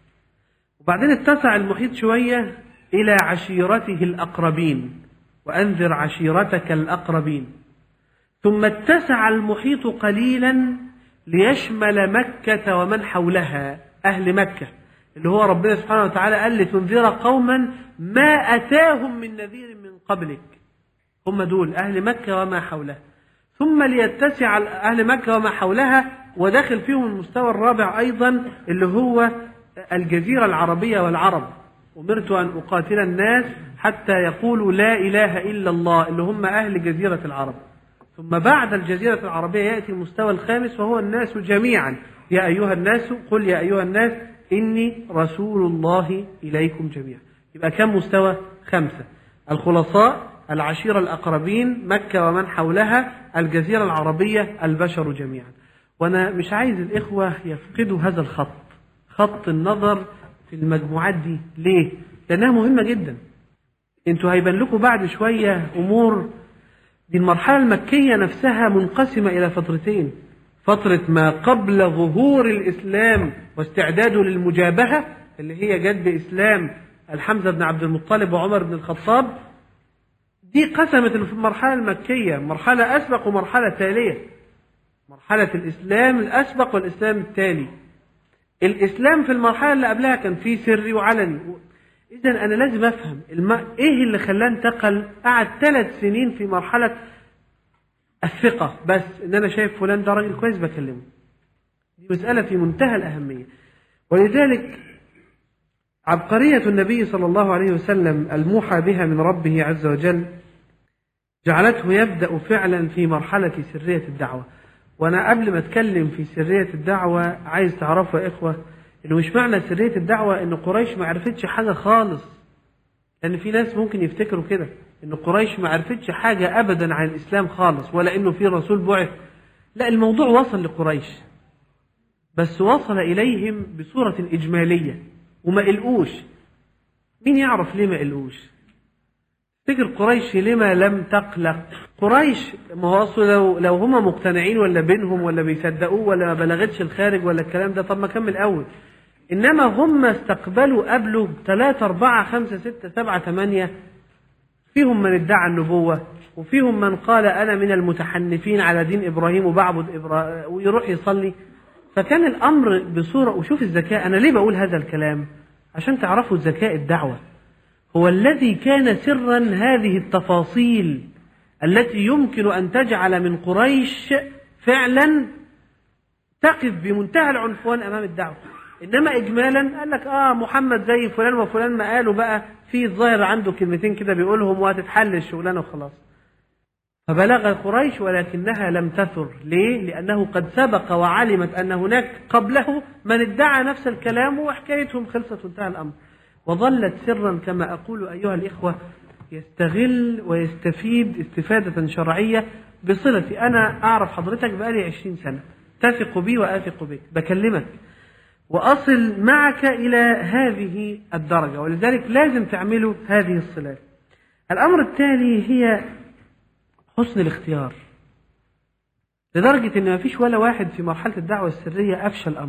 وبعدين اتسع المحيط شوية إلى عشيرته الأقربين، وأنذر عشيرتك الأقربين. ثم اتسع المحيط قليلا ليشمل مكة ومن حولها، أهل مكة اللي هو ربنا سبحانه وتعالى قال لتنذر قوما ما أتاهم من نذير من قبلك، هم دول أهل مكة وما حولها. ثم ليتسع أهل مكة وما حولها وداخل فيهم المستوى الرابع أيضا اللي هو الجزيرة العربية والعرب، أمرت أن أقاتل الناس حتى يقولوا لا إله إلا الله، اللي هم أهل جزيرة العرب. ثم بعد الجزيرة العربية يأتي المستوى الخامس وهو الناس جميعا، يا أيها الناس قل يا أيها الناس إني رسول الله إليكم جميعا. يبقى كم مستوى؟ خمسة: الخلصاء، العشيرة الأقربين، مكة ومن حولها، الجزيرة العربية، البشر جميعا. وأنا مش عايز الإخوة يفقدوا هذا الخط، خط النظر في المجموعات دي. ليه؟ لأنها مهمة جدا. انتوا هيبان لكم بعد شوية أمور. دي المرحلة المكية نفسها منقسمة إلى فترتين: فترة ما قبل ظهور الإسلام واستعداده للمجابهة اللي هي جد بإسلام الحمزة بن عبد المطلب وعمر بن الخطاب، دي قسمت المرحلة المكية مرحلة أسبق ومرحلة تالية. مرحلة الإسلام الأسبق والإسلام التالي. الإسلام في المرحلة اللي قبلها كان فيه سري وعلني. إذن أنا لازم أفهم الم... إيه اللي خلاه انتقل قعد ثلاث سنين في مرحلة الثقة بس، إن أنا شايف فلان ده راجل كويس بكلمه. دي مسألة في منتهى الأهمية. ولذلك عبقرية النبي صلى الله عليه وسلم الموحى بها من ربه عز وجل جعلته يبدأ فعلا في مرحلة سرية الدعوة. وأنا قبل ما أتكلم في سرية الدعوة عايز تعرفوا يا إخوة إنه مش معنى سرية الدعوة إن قريش ما عرفتش حاجة خالص، لأن في ناس ممكن يفتكروا كده إن قريش ما عرفتش حاجة أبدا عن الإسلام خالص ولا إنه في رسول بعث. لا، الموضوع وصل لقريش بس وصل إليهم بصورة إجمالية وما قلقوش. مين يعرف ليه ما قلقوش؟ تفتكر قريش لما لم تقلق؟ قريش ما هو أصله لو, لو هم مقتنعين ولا بينهم ولا بيصدقوه ولا ما بلغتش الخارج ولا الكلام ده، طب ما كمل أول. إنما هم استقبلوا قبله ثلاثة أربعة خمسة ستة سبعة ثمانية، فيهم من ادعى النبوة وفيهم من قال أنا من المتحنفين على دين إبراهيم وبعبد إبراهيم ويروح يصلي. فكان الأمر بصورة، وشوف الذكاء. أنا ليه بقول هذا الكلام؟ عشان تعرفوا ذكاء الدعوة هو الذي كان سرا هذه التفاصيل التي يمكن أن تجعل من قريش فعلا تقف بمنتهى العنفوان أمام الدعوة. إنما إجمالا قال لك آه محمد زي فلان وفلان ما قالوا، بقى في الظاهر عنده كلمتين كده بيقولهم وهتتحل الشغلانة وخلاص. فبلغ قريش ولكنها لم تثر. ليه؟ لأنه قد سبق وعلمت أن هناك قبله من ادعى نفس الكلام وحكايتهم خلصت وانتهى الأمر. وظلت سرا كما أقول أيها الإخوة يستغل ويستفيد استفادة شرعية بصلتي. أنا أعرف حضرتك بقالي عشرين سنة، تثق بي وأثق بك، بكلمك وأصل معك إلى هذه الدرجة، ولذلك لازم تعملوا هذه الصلات. الأمر التالي هي حسن الاختيار، لدرجة أن ما فيش ولا واحد في مرحلة الدعوة السرية أفشل الأمر،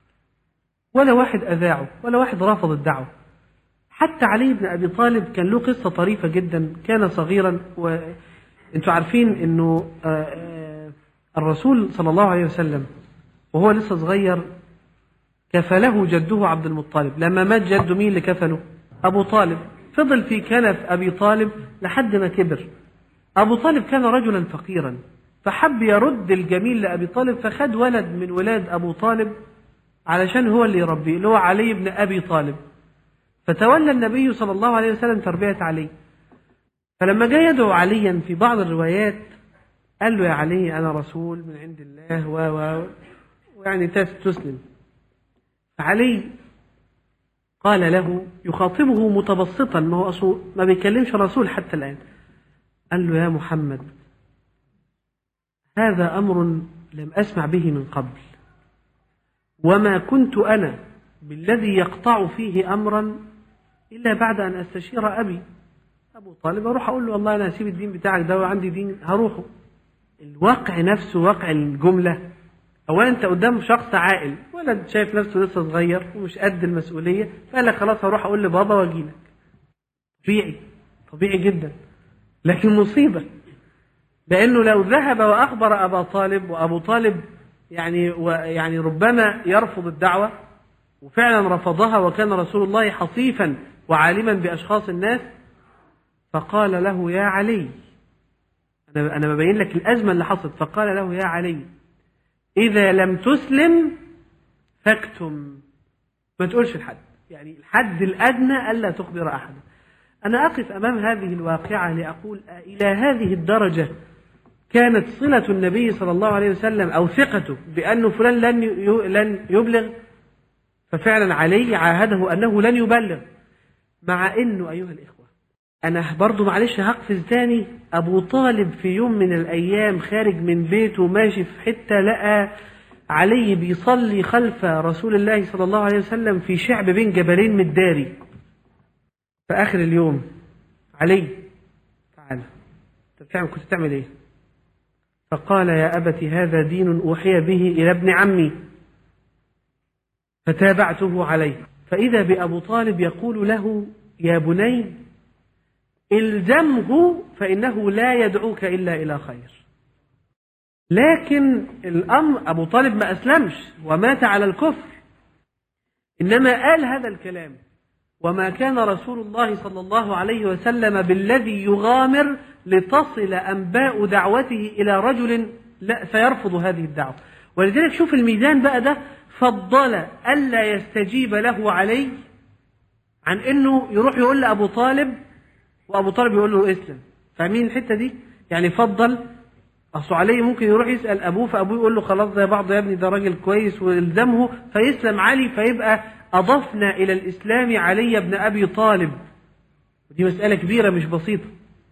ولا واحد أذاعه، ولا واحد رافض الدعوة. حتى علي بن أبي طالب كان له قصة طريفة جدا. كان صغيرا، وانتوا عارفين أنه الرسول صلى الله عليه وسلم وهو لسه صغير كفله جده عبد المطلب. لما مات جده مين اللي كفله؟ أبو طالب. فضل في كنف أبي طالب لحد ما كبر. أبو طالب كان رجلا فقيرا، فحب يرد الجميل لأبي طالب، فخد ولد من ولاد أبو طالب علشان هو اللي يربيه، اللي هو علي بن أبي طالب. فتولى النبي صلى الله عليه وسلم تربية علي. فلما جاء يدعو عليا في بعض الروايات قال له يا علي أنا رسول من عند الله و و ويعني تسلم. فعلي قال له يخاطبه متبسطا، ما هو أصول ما بيكلمش رسول حتى الآن، قال له يا محمد هذا أمر لم أسمع به من قبل، وما كنت أنا بالذي يقطع فيه أمرا إلا بعد أن أستشير أبي أبو طالب. أروح أقول له والله أنا أسيب الدين بتاعك ده وعندي دين هروحه. الواقع نفسه واقع الجملة. أولا أنت قدام شخص عاقل، ولد شايف نفسه لسه صغير ومش قد المسؤولية، فقال لك خلاص هروح أقول لبابا وأجيلك. طبيعي طبيعي جدا، لكن مصيبة، لأنه لو ذهب وأخبر أبا طالب وأبو طالب يعني يعني ربما يرفض الدعوة، وفعلا رفضها وكان رسول الله حصيفا وعالما بأشخاص الناس، فقال له يا علي، أنا أنا ببين لك الأزمة اللي حصلت، فقال له يا علي إذا لم تسلم فاكتم، ما تقولش لحد، يعني الحد الأدنى ألا تخبر أحدا. أنا أقف أمام هذه الواقعة لأقول إلى هذه الدرجة كانت صلة النبي صلى الله عليه وسلم أو ثقته بأنه فلان لن لن يبلغ، ففعلا علي عاهده أنه لن يبلغ. مع أنه أيها الإخوة أنا برضو معلش هقفز تاني، أبو طالب في يوم من الأيام خارج من بيته ماشي في حتة لقى علي بيصلي خلف رسول الله صلى الله عليه وسلم في شعب بين جبلين مداري. في آخر اليوم علي تعال انت كنت تعمل ايه؟ فقال يا أبت هذا دين أوحي به إلى ابن عمي، فتابعته عليه، فإذا بأبو طالب يقول له يا بني الزمه فإنه لا يدعوك إلا إلى خير. لكن الأمر أبو طالب ما أسلمش ومات على الكفر، إنما قال هذا الكلام. وما كان رسول الله صلى الله عليه وسلم بالذي يغامر لتصل أنباء دعوته إلى رجل لا سيرفض هذه الدعوة. ولذلك شوف الميزان بقى ده، فضل ألا يستجيب له علي عن أنه يروح يقول لأبو طالب وأبو طالب يقول له اسلم. فاهمين الحتة دي؟ يعني فضل أصل علي ممكن يروح يسأل أبوه، فأبوه يقول له خلاص زي بعض يا ابني، ده راجل كويس، ويلزمه فيسلم علي، فيبقى أضفنا إلى الإسلام علي بن أبي طالب. ودي مسألة كبيرة مش بسيطة.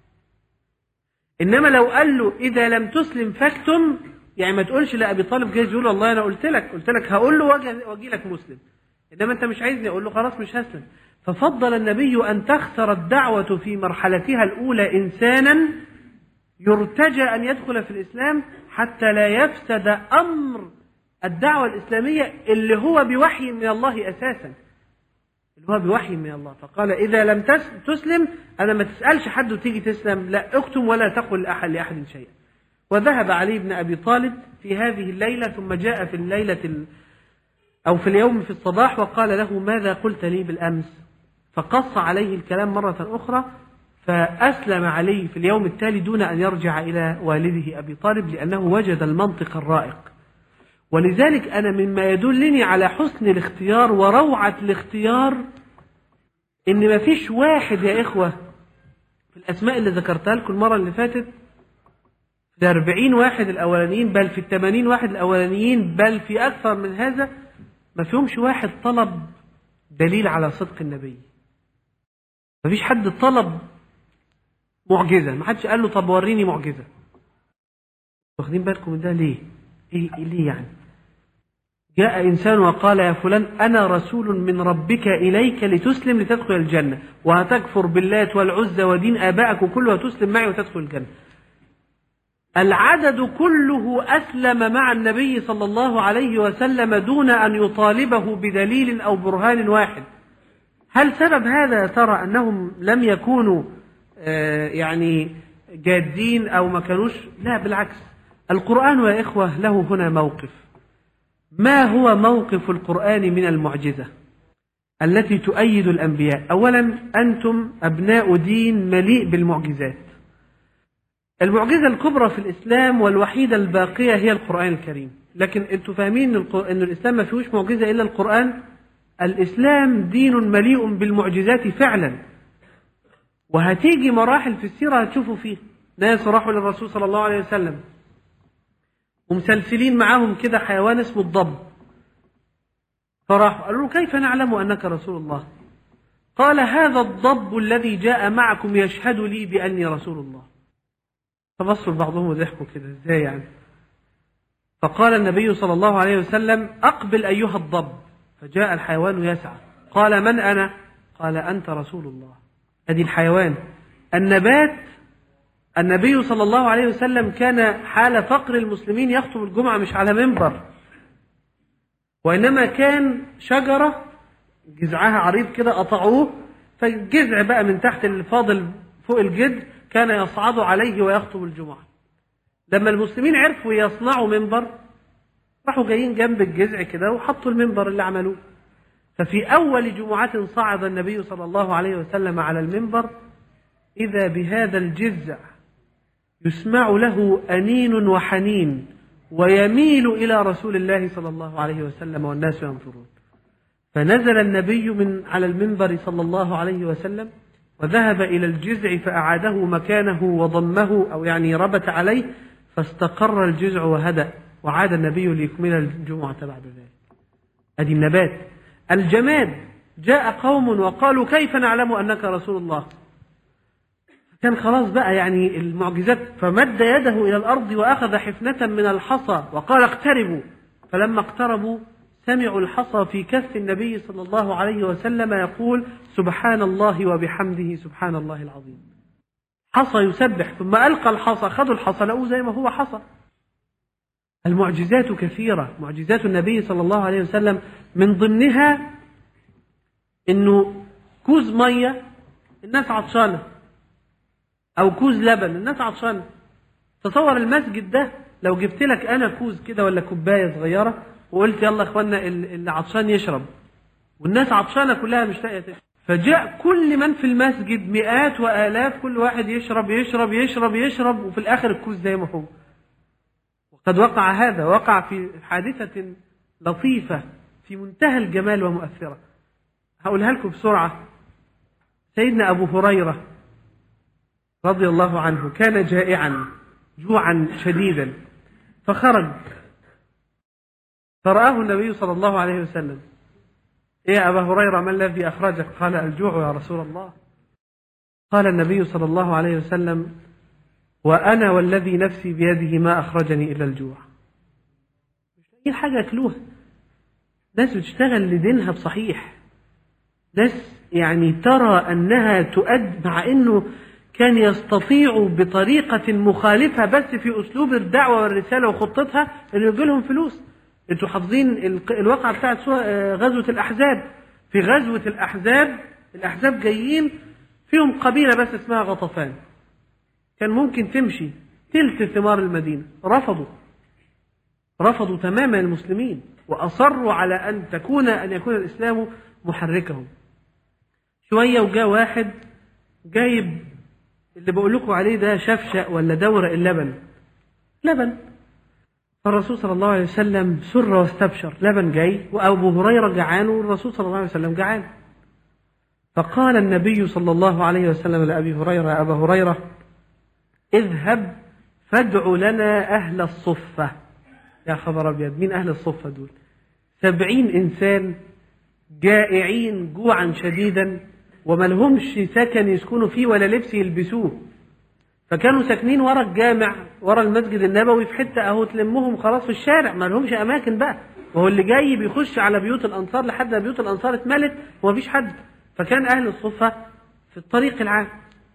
إنما لو قال له إذا لم تسلم فاكتم، يعني ما تقولش لأبي طالب جاي يقول والله أنا قلت لك قلت لك هقول له واجي لك مسلم، إنما أنت مش عايزني أقول له خلاص مش هسلم. ففضل النبي أن تخسر الدعوة في مرحلتها الأولى إنسانا يرتجى أن يدخل في الإسلام حتى لا يفسد أمر الدعوة الإسلامية اللي هو بوحي من الله أساسا، اللي هو بوحي من الله. فقال إذا لم تسلم، أنا ما تسألش حد وتيجي تسلم، لا اكتم ولا تقل لأحد لأحد شيئا. وذهب علي بن أبي طالب في هذه الليلة، ثم جاء في الليلة ال... أو في اليوم في الصباح وقال له ماذا قلت لي بالأمس؟ فقص عليه الكلام مرة أخرى، فأسلم علي في اليوم التالي دون أن يرجع إلى والده أبي طالب، لأنه وجد المنطق الرائق. ولذلك أنا مما يدلني على حسن الاختيار وروعة الاختيار إن ما فيش واحد يا إخوة في الأسماء اللي ذكرتها لكم المرة اللي فاتت، في الأربعين واحد الأولانيين، بل في الثمانين واحد الأولانيين، بل في أكثر من هذا، ما فيهمش واحد طلب دليل على صدق النبي. ما فيش حد طلب معجزة، ما حدش قال له طب وريني معجزة. واخدين بالكم من ده ليه؟ إيه ليه يعني؟ جاء إنسان وقال يا فلان أنا رسول من ربك إليك لتسلم لتدخل الجنة، وهتكفر باللات والعزى ودين آبائك وكله وتسلم معي وتدخل الجنة. العدد كله أسلم مع النبي صلى الله عليه وسلم دون أن يطالبه بدليل أو برهان واحد. هل سبب هذا ترى أنهم لم يكونوا آه يعني جادين أو ما كانوش؟ لا بالعكس. القرآن يا إخوة له هنا موقف. ما هو موقف القرآن من المعجزة التي تؤيد الأنبياء؟ أولا أنتم أبناء دين مليء بالمعجزات. المعجزة الكبرى في الإسلام والوحيدة الباقية هي القرآن الكريم. لكن أنتم فاهمين أن الإسلام ما فيهوش معجزة إلا القرآن؟ الإسلام دين مليء بالمعجزات فعلا، وهتيجي مراحل في السيرة هتشوفوا فيه ناس راحوا للرسول صلى الله عليه وسلم ومسلسلين معاهم كده حيوان اسمه الضب، فراحوا قالوا له كيف نعلم أنك رسول الله؟ قال هذا الضب الذي جاء معكم يشهد لي بأني رسول الله. فبصوا لبعضهم وضحكوا كده ازاي يعني؟ فقال النبي صلى الله عليه وسلم أقبل أيها الضب. فجاء الحيوان يسعى، قال من أنا؟ قال أنت رسول الله. هذه الحيوان. النبات، النبي صلى الله عليه وسلم كان حال فقر المسلمين يخطب الجمعة مش على منبر، وإنما كان شجرة جذعها عريض كده قطعوه، فالجذع بقى من تحت اللي فاضل فوق الجذع كان يصعد عليه ويخطب الجمعة. لما المسلمين عرفوا يصنعوا منبر راحوا جايين جنب الجذع كده وحطوا المنبر اللي عملوه. ففي أول جمعة صعد النبي صلى الله عليه وسلم على المنبر إذا بهذا الجذع يسمع له أنين وحنين ويميل إلى رسول الله صلى الله عليه وسلم والناس ينظرون. فنزل النبي من على المنبر صلى الله عليه وسلم وذهب إلى الجذع فأعاده مكانه وضمه، أو يعني ربط عليه، فاستقر الجذع وهدأ، وعاد النبي ليكمل الجمعة بعد ذلك. هذه النبات. الجماد، جاء قوم وقالوا كيف نعلم أنك رسول الله؟ كان خلاص بقى يعني المعجزات، فمد يده إلى الأرض وأخذ حفنة من الحصى وقال اقتربوا. فلما اقتربوا سمعوا الحصى في كف النبي صلى الله عليه وسلم يقول سبحان الله وبحمده سبحان الله العظيم. حصى يسبح، ثم ألقى الحصى، خذوا الحصى لقوه زي ما هو حصى. المعجزات كثيرة، معجزات النبي صلى الله عليه وسلم من ضمنها إنه كوز مية الناس عطشانة، أو كوز لبن الناس عطشانة. تصور المسجد ده لو جبت لك أنا كوز كده ولا كوباية صغيرة وقلت يلا إخواننا اللي عطشان يشرب، والناس عطشانة كلها مش لاقية تشرب، فجاء كل من في المسجد مئات وآلاف كل واحد يشرب يشرب يشرب يشرب، وفي الآخر الكوز زي ما هو. وقد وقع هذا، وقع في حادثة لطيفة في منتهى الجمال ومؤثرة، هقولها لكم بسرعة. سيدنا أبو هريرة رضي الله عنه كان جائعا جوعا شديدا، فخرج فرآه النبي صلى الله عليه وسلم. إيه يا أبا هريرة ما الذي أخرجك؟ قال الجوع يا رسول الله. قال النبي صلى الله عليه وسلم وأنا والذي نفسي بيده ما أخرجني إلا الجوع. مش لاقيين حاجة أكلوها، ناس بتشتغل لدينها بصحيح، ناس يعني ترى أنها تؤد، مع أنه كان يستطيع بطريقة مخالفة بس في أسلوب الدعوة والرسالة وخطتها أن يجي لهم فلوس. أنتوا حافظين الواقعة بتاعت غزوة الأحزاب؟ في غزوة الأحزاب الأحزاب جايين فيهم قبيلة بس اسمها غطفان، كان ممكن تمشي تلت ثمار المدينة، رفضوا رفضوا تماما المسلمين وأصروا على أن تكون أن يكون الإسلام محركهم. شوية وجاء واحد جايب اللي بقول لكم عليه ده شفشق ولا دورق اللبن، لبن. فالرسول صلى الله عليه وسلم سر واستبشر، لبن جاي وأبو هريرة جعان والرسول صلى الله عليه وسلم جعان. فقال النبي صلى الله عليه وسلم لأبي هريرة يا أبا هريرة اذهب فادع لنا أهل الصفة. يا خبر أبيض، مين أهل الصفة دول؟ سبعين إنسان جائعين جوعا شديدا وما لهمش سكن يسكنوا فيه ولا لبس يلبسوه، فكانوا ساكنين ورا الجامع ورا المسجد النبوي في حتة اهو تلمهم خلاص في الشارع، ما لهمش اماكن بقى، وهو اللي جاي بيخش على بيوت الانصار لحد ما بيوت الانصار اتملت ومفيش حد. فكان اهل الصفة في الطريق العام،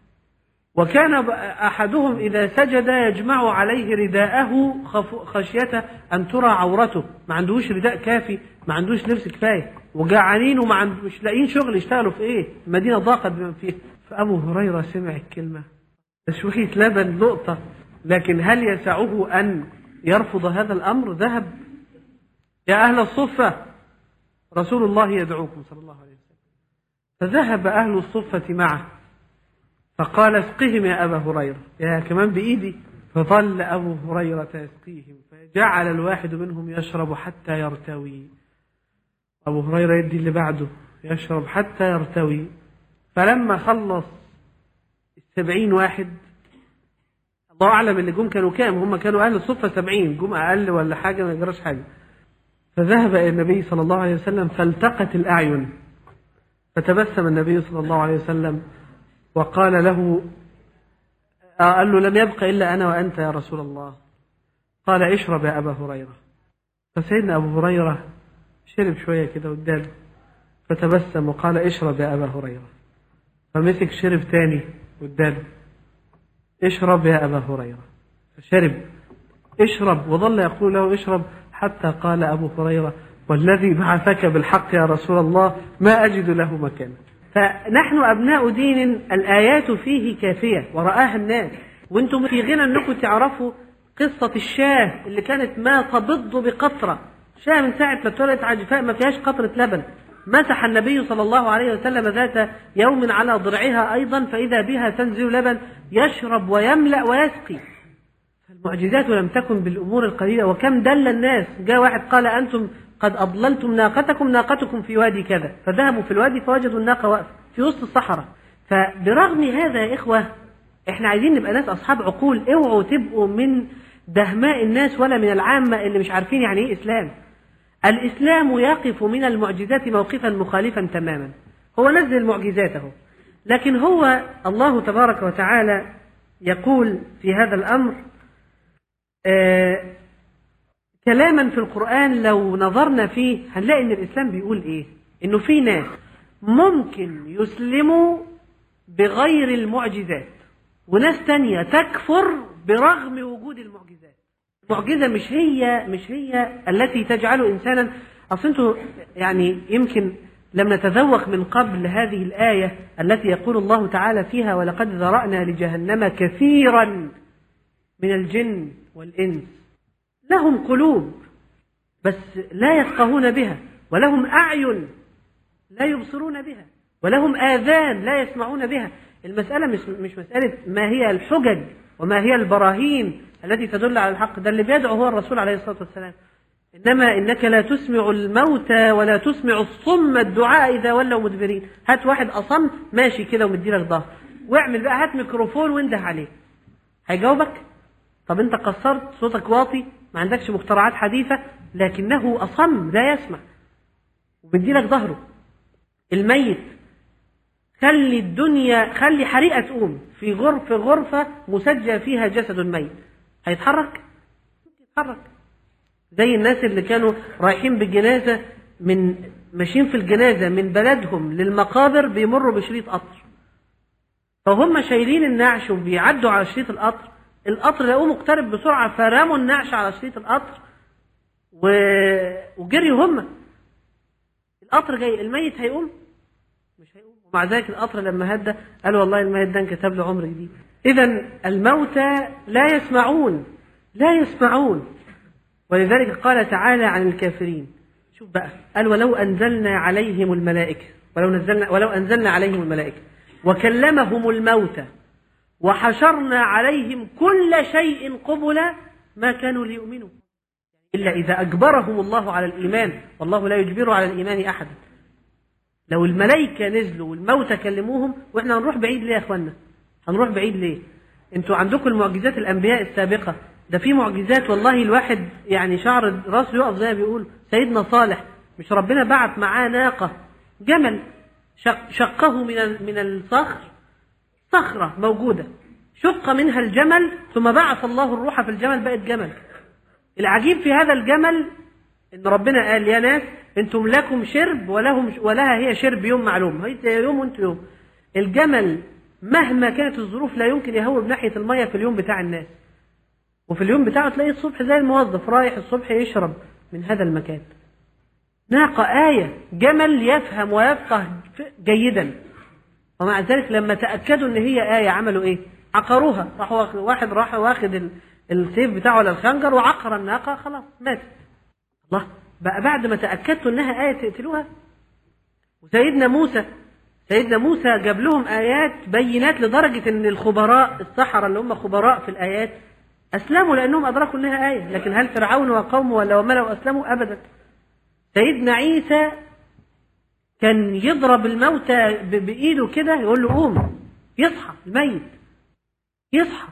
وكان احدهم اذا سجد يجمع عليه رداءه خشية ان ترى عورته، ما عندوش رداء كافي، ما عندوش لبس كفاية، وجعانين وما مش لاقيين شغل يشتغلوا في ايه، المدينة ضاقت بما فيها. فابو هريرة سمع الكلمة، شوية لبن نقطة، لكن هل يسعه أن يرفض هذا الأمر؟ ذهب. يا أهل الصفة رسول الله يدعوكم صلى الله عليه وسلم. فذهب أهل الصفة معه فقال اسقهم يا أبا هريرة، يا كمان بإيدي. فظل أبو هريرة يسقيهم، فجعل الواحد منهم يشرب حتى يرتوي. أبو هريرة يدي اللي بعده يشرب حتى يرتوي. فلما خلص السبعين واحد، الله أعلم اللي جم كانوا كام، هم كانوا أهل الصفة سبعين، جم أقل ولا حاجة ما يجراش حاجة. فذهب إلى النبي صلى الله عليه وسلم فالتقت الأعين، فتبسم النبي صلى الله عليه وسلم وقال له، قال له لم يبق إلا أنا وأنت يا رسول الله. قال اشرب يا أبا هريرة. فسيدنا أبو هريرة شرب شوية كده قدامه فتبسم وقال اشرب يا أبا هريرة. فمسك شرب تاني قدامه، اشرب يا أبا هريرة. فشرب، اشرب، وظل يقول له اشرب حتى قال أبو هريرة والذي بعثك بالحق يا رسول الله ما أجد له مكانا. فنحن أبناء دين الآيات فيه كافية ورآها الناس، وانتم في غنى أنكم تعرفوا قصة الشاه اللي كانت ما تبض بقطرة، شاه من ساعة ما اتولدت عجفاء ما فيهاش قطرة لبن. مسح النبي صلى الله عليه وسلم ذات يوم على ضرعها أيضا فإذا بها تنزل لبن يشرب ويملأ ويسقي. المعجزات لم تكن بالأمور القليلة. وكم دل الناس، جاء واحد قال أنتم قد أضللتم ناقتكم، ناقتكم في وادي كذا، فذهبوا في الوادي فوجدوا الناقة واقفة في وسط الصحراء. فبرغم هذا يا إخوة إحنا عايزين نبقى ناس أصحاب عقول، اوعوا تبقوا من دهماء الناس ولا من العامة اللي مش عارفين يعني إيه إسلام. الإسلام يقف من المعجزات موقفا مخالفا تماما. هو نزل المعجزات اهو، لكن هو الله تبارك وتعالى يقول في هذا الأمر آه كلاما في القرآن لو نظرنا فيه هنلاقي ان الإسلام بيقول ايه، انه في ناس ممكن يسلموا بغير المعجزات وناس تانية تكفر برغم وجود المعجزات. المعجزة مش هي مش هي التي تجعل إنسانا، أصل انتوا يعني يمكن لم نتذوق من قبل هذه الآية التي يقول الله تعالى فيها ولقد ذرأنا لجهنم كثيرا من الجن والإنس لهم قلوب بس لا يفقهون بها، ولهم أعين لا يبصرون بها، ولهم آذان لا يسمعون بها. المسألة مش مش مسألة ما هي الحجج وما هي البراهين التي تدل على الحق، ده اللي بيدعو هو الرسول عليه الصلاة والسلام. إنما إنك لا تسمع الموتى ولا تسمع الصم الدعاء إذا ولوا مدبرين. هات واحد أصم ماشي كده ومديلك ظهر، واعمل بقى هات ميكروفون وانده عليه، هيجاوبك؟ طب انت قصرت، صوتك واطي، ما عندكش مخترعات حديثة، لكنه أصم لا يسمع وبيديلك ظهره. الميت خلي الدنيا، خلي حريقة تقوم في غرفة غرفة مسجل فيها جسد الميت، هيتحرك؟ يتحرك. زي الناس اللي كانوا رايحين بالجنازة، من ماشيين في الجنازة من بلدهم للمقابر بيمروا بشريط قطر، فهم شايلين النعش وبيعدوا على شريط القطر، القطر لقوه مقترب بسرعة فرموا النعش على شريط القطر و... وجريوا هم. القطر جاي، الميت هيقوم؟ مش هيقوم. ومع ذلك القطر لما هدى قالوا والله الميت ده انكتب له عمر جديد. إذا الموتى لا يسمعون، لا يسمعون. ولذلك قال تعالى عن الكافرين، شوف بقى، قال ولو أنزلنا عليهم الملائكة، ولو نزلنا ولو أنزلنا عليهم الملائكة وكلمهم الموتى وحشرنا عليهم كل شيء قبلا ما كانوا ليؤمنوا إلا إذا أجبرهم الله على الإيمان، والله لا يجبر على الإيمان أحدا. لو الملائكة نزلوا والموتى كلموهم، وإحنا هنروح بعيد ليه يا أخوانا؟ هنروح بعيد ليه؟ أنتوا عندكم المعجزات الأنبياء السابقة، ده في معجزات والله الواحد يعني شعر راسه يقف زي ما بيقول. سيدنا صالح مش ربنا بعث معاه ناقة جمل شق شقه من من الصخر، صخرة موجودة شق منها الجمل، ثم بعث الله الروح في الجمل بقت جمل. العجيب في هذا الجمل ان ربنا قال يا ناس انتم لكم شرب ولهم ولها هي شرب يوم معلوم، هي يوم وانتم يوم. الجمل مهما كانت الظروف لا يمكن يهوب ناحية المية في اليوم بتاع الناس، وفي اليوم بتاعه تلاقيه الصبح زي الموظف رايح الصبح يشرب من هذا المكان. ناقة آية، جمل يفهم ويفقه جيدا. ومع ذلك لما تأكدوا ان هي آية عملوا ايه؟ عقروها. راحوا واحد راح واخد السيف بتاعه ولا الخنجر وعقر الناقة، خلاص ماتت. الله، بقى بعد ما تأكدتوا انها آية تقتلوها؟ وسيدنا موسى سيدنا موسى جاب لهم آيات بينات لدرجة ان الخبراء السحرة اللي هم خبراء في الآيات أسلموا لأنهم أدركوا انها آية. لكن هل فرعون وقومه ولا وملأوا أسلموا؟ أبدا. سيدنا عيسى كان يضرب الموتى بإيده كده يقول له قوم، يصحى الميت، يصحى.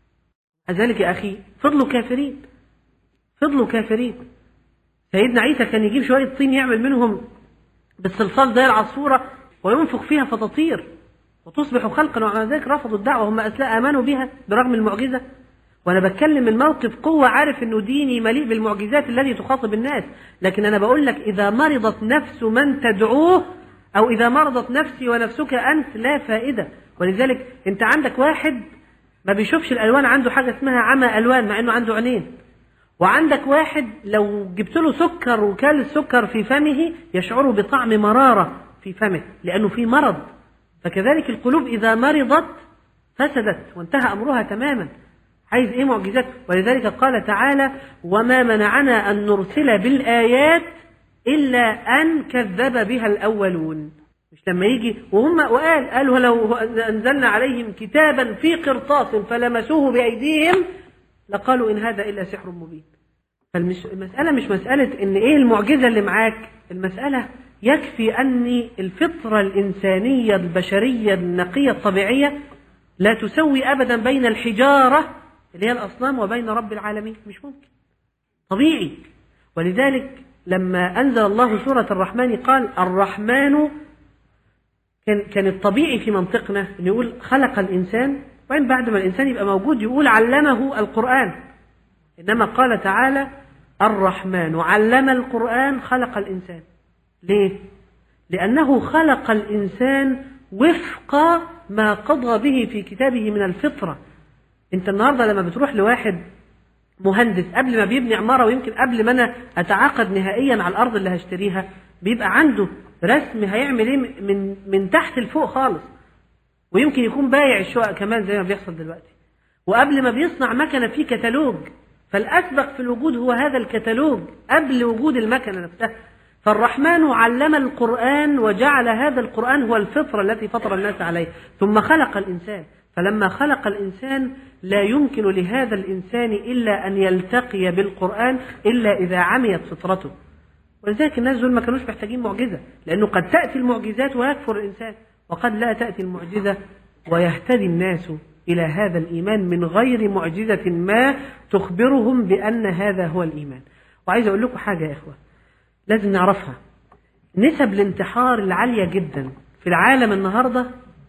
كذلك يا أخي فضلوا كافرين، فضلوا كافرين. سيدنا عيسى كان يجيب شوية طين يعمل منهم بالصلصال زي العصفورة وينفخ فيها فتطير وتصبح خلقا، ومع ذلك رفضوا الدعوة، هم آمنوا بها برغم المعجزة. وأنا بتكلم من موقف قوة، عارف أنه ديني مليء بالمعجزات التي تخاطب الناس، لكن أنا بقول لك إذا مرضت نفس من تدعوه أو إذا مرضت نفسي ونفسك أنت لا فائدة. ولذلك أنت عندك واحد ما بيشوفش الألوان، عنده حاجة اسمها عمى ألوان مع أنه عنده عينين. وعندك واحد لو جبت له سكر وكال السكر في فمه يشعر بطعم مرارة في فمه لأنه في مرض. فكذلك القلوب إذا مرضت فسدت وانتهى أمرها تماما. عايز إيه معجزات؟ ولذلك قال تعالى وما منعنا أن نرسل بالآيات إلا أن كذب بها الأولون. مش لما يجي وهم وقال قالوا لو أنزلنا عليهم كتابا في قرطاس فلمسوه بأيديهم لقالوا إن هذا إلا سحر مبين. فالمسألة مش مسألة إن إيه المعجزة اللي معاك، المسألة يكفي أن الفطرة الإنسانية البشرية النقية الطبيعية لا تسوي أبدا بين الحجارة اللي هي الأصنام وبين رب العالمين، مش ممكن، طبيعي. ولذلك لما أنزل الله سورة الرحمن قال الرحمن، كان كان الطبيعي في منطقنا أن يقول خلق الإنسان، وين بعد ما الإنسان يبقى موجود يقول علمه القرآن. إنما قال تعالى الرحمن علم القرآن خلق الإنسان. ليه؟ لأنه خلق الإنسان وفق ما قضى به في كتابه من الفطرة. أنت النهاردة لما بتروح لواحد مهندس قبل ما بيبني عمارة، ويمكن قبل ما أنا أتعاقد نهائيا على الأرض اللي هشتريها، بيبقى عنده رسم هيعمل إيه من من تحت لفوق خالص، ويمكن يكون بايع الشقق كمان زي ما بيحصل دلوقتي. وقبل ما بيصنع مكنة في كتالوج، فالأسبق في الوجود هو هذا الكتالوج قبل وجود المكنة نفسها. فالرحمن علم القرآن وجعل هذا القرآن هو الفطرة التي فطر الناس عليه، ثم خلق الإنسان. فلما خلق الإنسان لا يمكن لهذا الإنسان إلا أن يلتقي بالقرآن إلا إذا عميت فطرته. ولذلك الناس دول ما كانوش محتاجين معجزة، لأنه قد تأتي المعجزات ويكفر الإنسان، وقد لا تأتي المعجزة ويهتدي الناس إلى هذا الإيمان من غير معجزة ما تخبرهم بأن هذا هو الإيمان. وعايز أقول لكم حاجة يا إخوة لازم نعرفها، نسب الانتحار العالية جدا في العالم النهاردة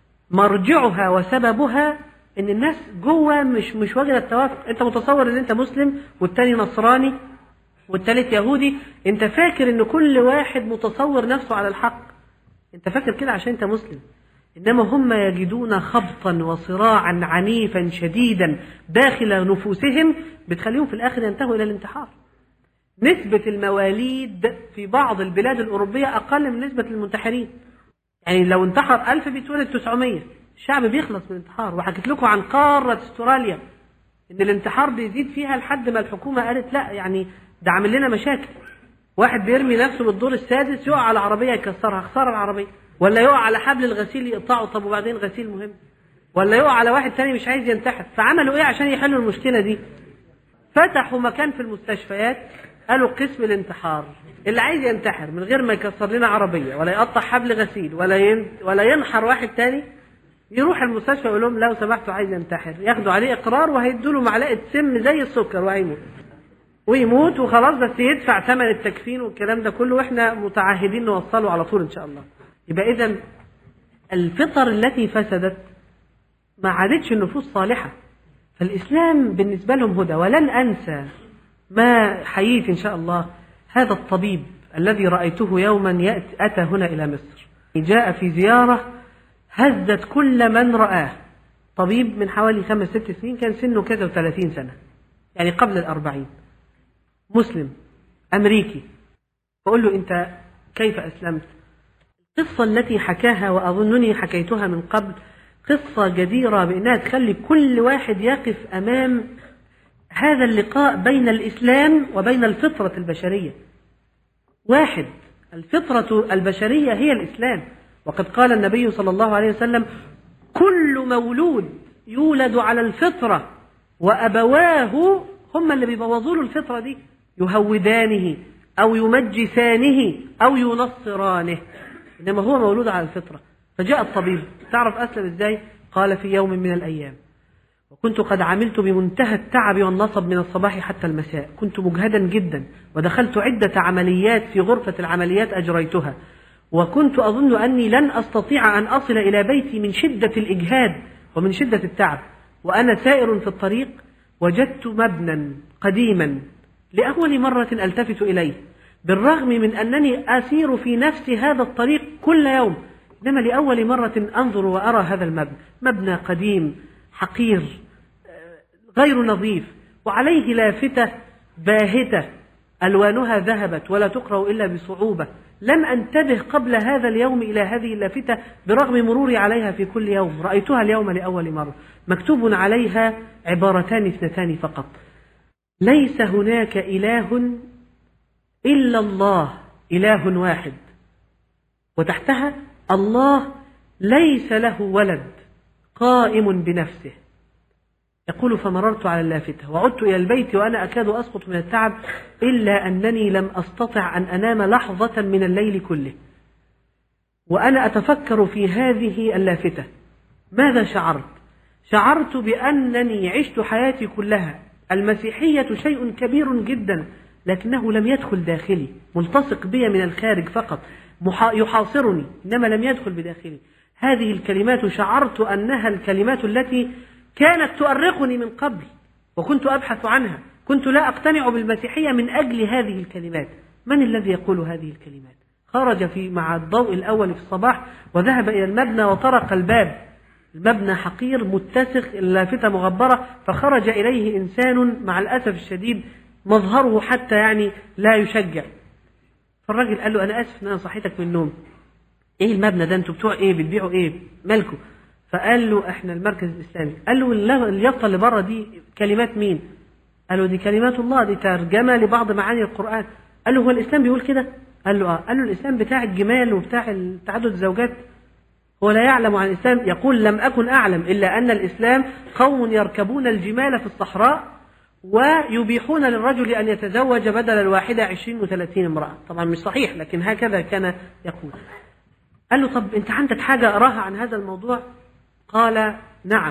مرجعها وسببها ان الناس جوه مش مش واجده التوافق. انت متصور ان انت مسلم والتاني نصراني والتالت يهودي، انت فاكر ان كل واحد متصور نفسه على الحق، انت فاكر كده عشان انت مسلم، انما هم يجدون خبطا وصراعا عنيفا شديدا داخل نفوسهم بتخليهم في الاخر ينتهوا الى الانتحار. نسبة المواليد في بعض البلاد الأوروبية أقل من نسبة المنتحرين، يعني لو انتحر ألف بيتولد تسعمية، الشعب بيخلص من الانتحار. وحكيت لكم عن قارة استراليا إن الانتحار بيزيد فيها لحد ما الحكومة قالت لا يعني ده عامل لنا مشاكل. واحد بيرمي نفسه بالدور السادس يقع على عربية يكسرها، خسارة العربية، ولا يقع على حبل الغسيل يقطعه، طب وبعدين غسيل مهم، ولا يقع على واحد تاني مش عايز ينتحر. فعملوا إيه عشان يحلوا المشكلة دي؟ فتحوا مكان في المستشفيات قالوا قسم الانتحار، اللي عايز ينتحر من غير ما يكسر لنا عربية ولا يقطع حبل غسيل ولا ين... ولا ينحر واحد تاني يروح المستشفى يقول لهم لو سمحتوا عايز ينتحر، ياخدوا عليه اقرار وهيدوا له معلقة سم زي السكر وهيموت ويموت وخلاص، بس يدفع ثمن التكفين والكلام ده كله، واحنا متعهدين نوصله على طول ان شاء الله. يبقى اذا الفطر التي فسدت ما عادتش النفوس صالحة، فالإسلام بالنسبة لهم هدى. ولن أنسى ما حييت إن شاء الله هذا الطبيب الذي رأيته يوما يأتي أتى هنا إلى مصر، جاء في زيارة هزت كل من رآه. طبيب من حوالي خمس ست سنين، كان سنه كذا وثلاثين سنة، يعني قبل الأربعين، مسلم أمريكي. فقول له أنت كيف أسلمت؟ القصة التي حكاها وأظنني حكيتها من قبل قصة جديرة بأنها تخلي كل واحد يقف أمام هذا اللقاء بين الإسلام وبين الفطرة البشرية. واحد، الفطرة البشرية هي الإسلام، وقد قال النبي صلى الله عليه وسلم كل مولود يولد على الفطرة وأبواه هم اللي بيبوظوا له الفطرة دي، يهودانه أو يمجسانه أو ينصرانه، إنما هو مولود على الفطرة. فجاء الطبيب، تعرف أسلم إزاي؟ قال في يوم من الأيام وكنت قد عملت بمنتهى التعب والنصب من الصباح حتى المساء، كنت مجهدا جدا ودخلت عدة عمليات في غرفة العمليات أجريتها، وكنت أظن أني لن أستطيع أن أصل إلى بيتي من شدة الإجهاد ومن شدة التعب. وأنا سائر في الطريق وجدت مبنى قديما لأول مرة ألتفت إليه، بالرغم من أنني أسير في نفس هذا الطريق كل يوم، إنما لأول مرة أنظر وأرى هذا المبنى، مبنى قديم حقير غير نظيف، وعليه لافتة باهتة ألوانها ذهبت ولا تقرأ إلا بصعوبة. لم أنتبه قبل هذا اليوم إلى هذه اللافتة برغم مروري عليها في كل يوم، رأيتها اليوم لأول مرة، مكتوب عليها عبارتان اثنتان فقط: ليس هناك إله إلا الله، إله واحد. وتحتها: الله ليس له ولد قائم بنفسه. يقول: فمررت على اللافتة وعدت إلى البيت وأنا أكاد أسقط من التعب، إلا أنني لم أستطع أن أنام لحظة من الليل كله وأنا أتفكر في هذه اللافتة. ماذا شعرت؟ شعرت بأنني عشت حياتي كلها، المسيحية شيء كبير جدا لكنه لم يدخل داخلي، ملتصق بي من الخارج فقط، يحاصرني إنما لم يدخل بداخلي. هذه الكلمات شعرت أنها الكلمات التي كانت تؤرقني من قبل وكنت أبحث عنها، كنت لا أقتنع بالمسيحية من أجل هذه الكلمات. من الذي يقول هذه الكلمات؟ خرج في مع الضوء الأول في الصباح وذهب إلى المبنى وطرق الباب، المبنى حقير متسخ، اللافتة مغبرة، فخرج إليه إنسان مع الأسف الشديد مظهره حتى يعني لا يشجع. فالراجل قال له: أنا آسف أن أنا صحيتك من النوم، إيه المبنى ده؟ أنتوا بتوع إيه؟ بتبيعوا إيه؟ مالكم؟ فقال له: إحنا المركز الإسلامي. قال له: اليافطة اللي بره دي كلمات مين؟ قال له: دي كلمات الله، دي ترجمة لبعض معاني القرآن. قال له: هو الإسلام بيقول كده؟ قال له: آه. قال له: الإسلام بتاع الجمال وبتاع تعدد الزوجات، هو لا يعلم عن الإسلام. يقول: لم أكن أعلم إلا أن الإسلام قوم يركبون الجمال في الصحراء ويبيحون للرجل أن يتزوج بدل الواحدة عشرين وثلاثين امرأة. طبعا مش صحيح لكن هكذا كان يقول. قال له: طب أنت عندك حاجة أراها عن هذا الموضوع؟ قال: نعم.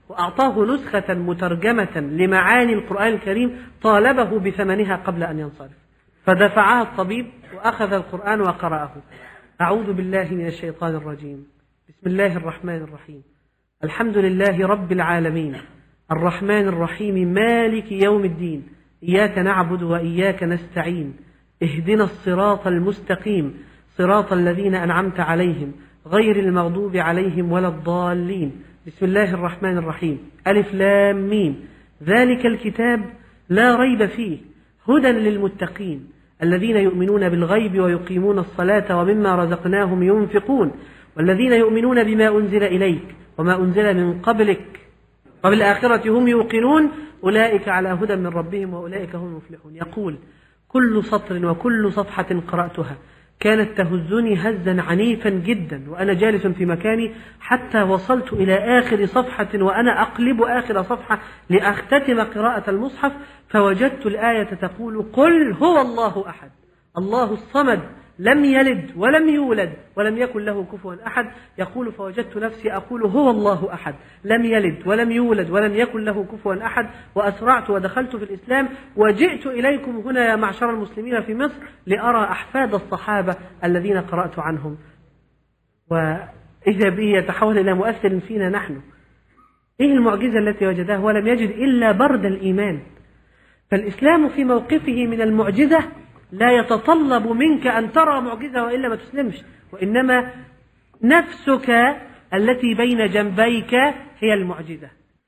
وأعطاه نسخة مترجمة لمعاني القرآن الكريم طالبه بثمنها قبل أن ينصرف، فدفعها الطبيب وأخذ القرآن وقرأه. أعوذ بالله من الشيطان الرجيم. بسم الله الرحمن الرحيم. الحمد لله رب العالمين الرحمن الرحيم مالك يوم الدين إياك نعبد وإياك نستعين اهدنا الصراط المستقيم صراط الذين أنعمت عليهم غير المغضوب عليهم ولا الضالين. بسم الله الرحمن الرحيم. ألف لام ميم ذلك الكتاب لا ريب فيه هدى للمتقين الذين يؤمنون بالغيب ويقيمون الصلاة ومما رزقناهم ينفقون والذين يؤمنون بما أنزل إليك وما أنزل من قبلك وبالآخرة هم يوقنون أولئك على هدى من ربهم وأولئك هم المفلحون. يقول كل سطر وكل صفحة قرأتها كانت تهزني هزا عنيفا جدا وأنا جالس في مكاني حتى وصلت إلى آخر صفحة وأنا أقلب آخر صفحة لأختتم قراءة المصحف، فوجدت الآية تقول قل هو الله أحد الله الصمد لم يلد ولم يولد ولم يكن له كفوا أحد. يقول فوجدت نفسي أقول هو الله أحد لم يلد ولم يولد ولم يكن له كفوا أحد، وأسرعت ودخلت في الإسلام وجئت إليكم هنا يا معشر المسلمين في مصر لأرى أحفاد الصحابة الذين قرأت عنهم، وإذا به يتحول إلى مؤثر فينا نحن. إيه المعجزة التي وجدها؟ ولم يجد إلا برد الإيمان. فالإسلام في موقفه من المعجزة لا يتطلب منك أن ترى معجزة وإلا ما تسلمش، وإنما نفسك التي بين جنبيك هي المعجزة.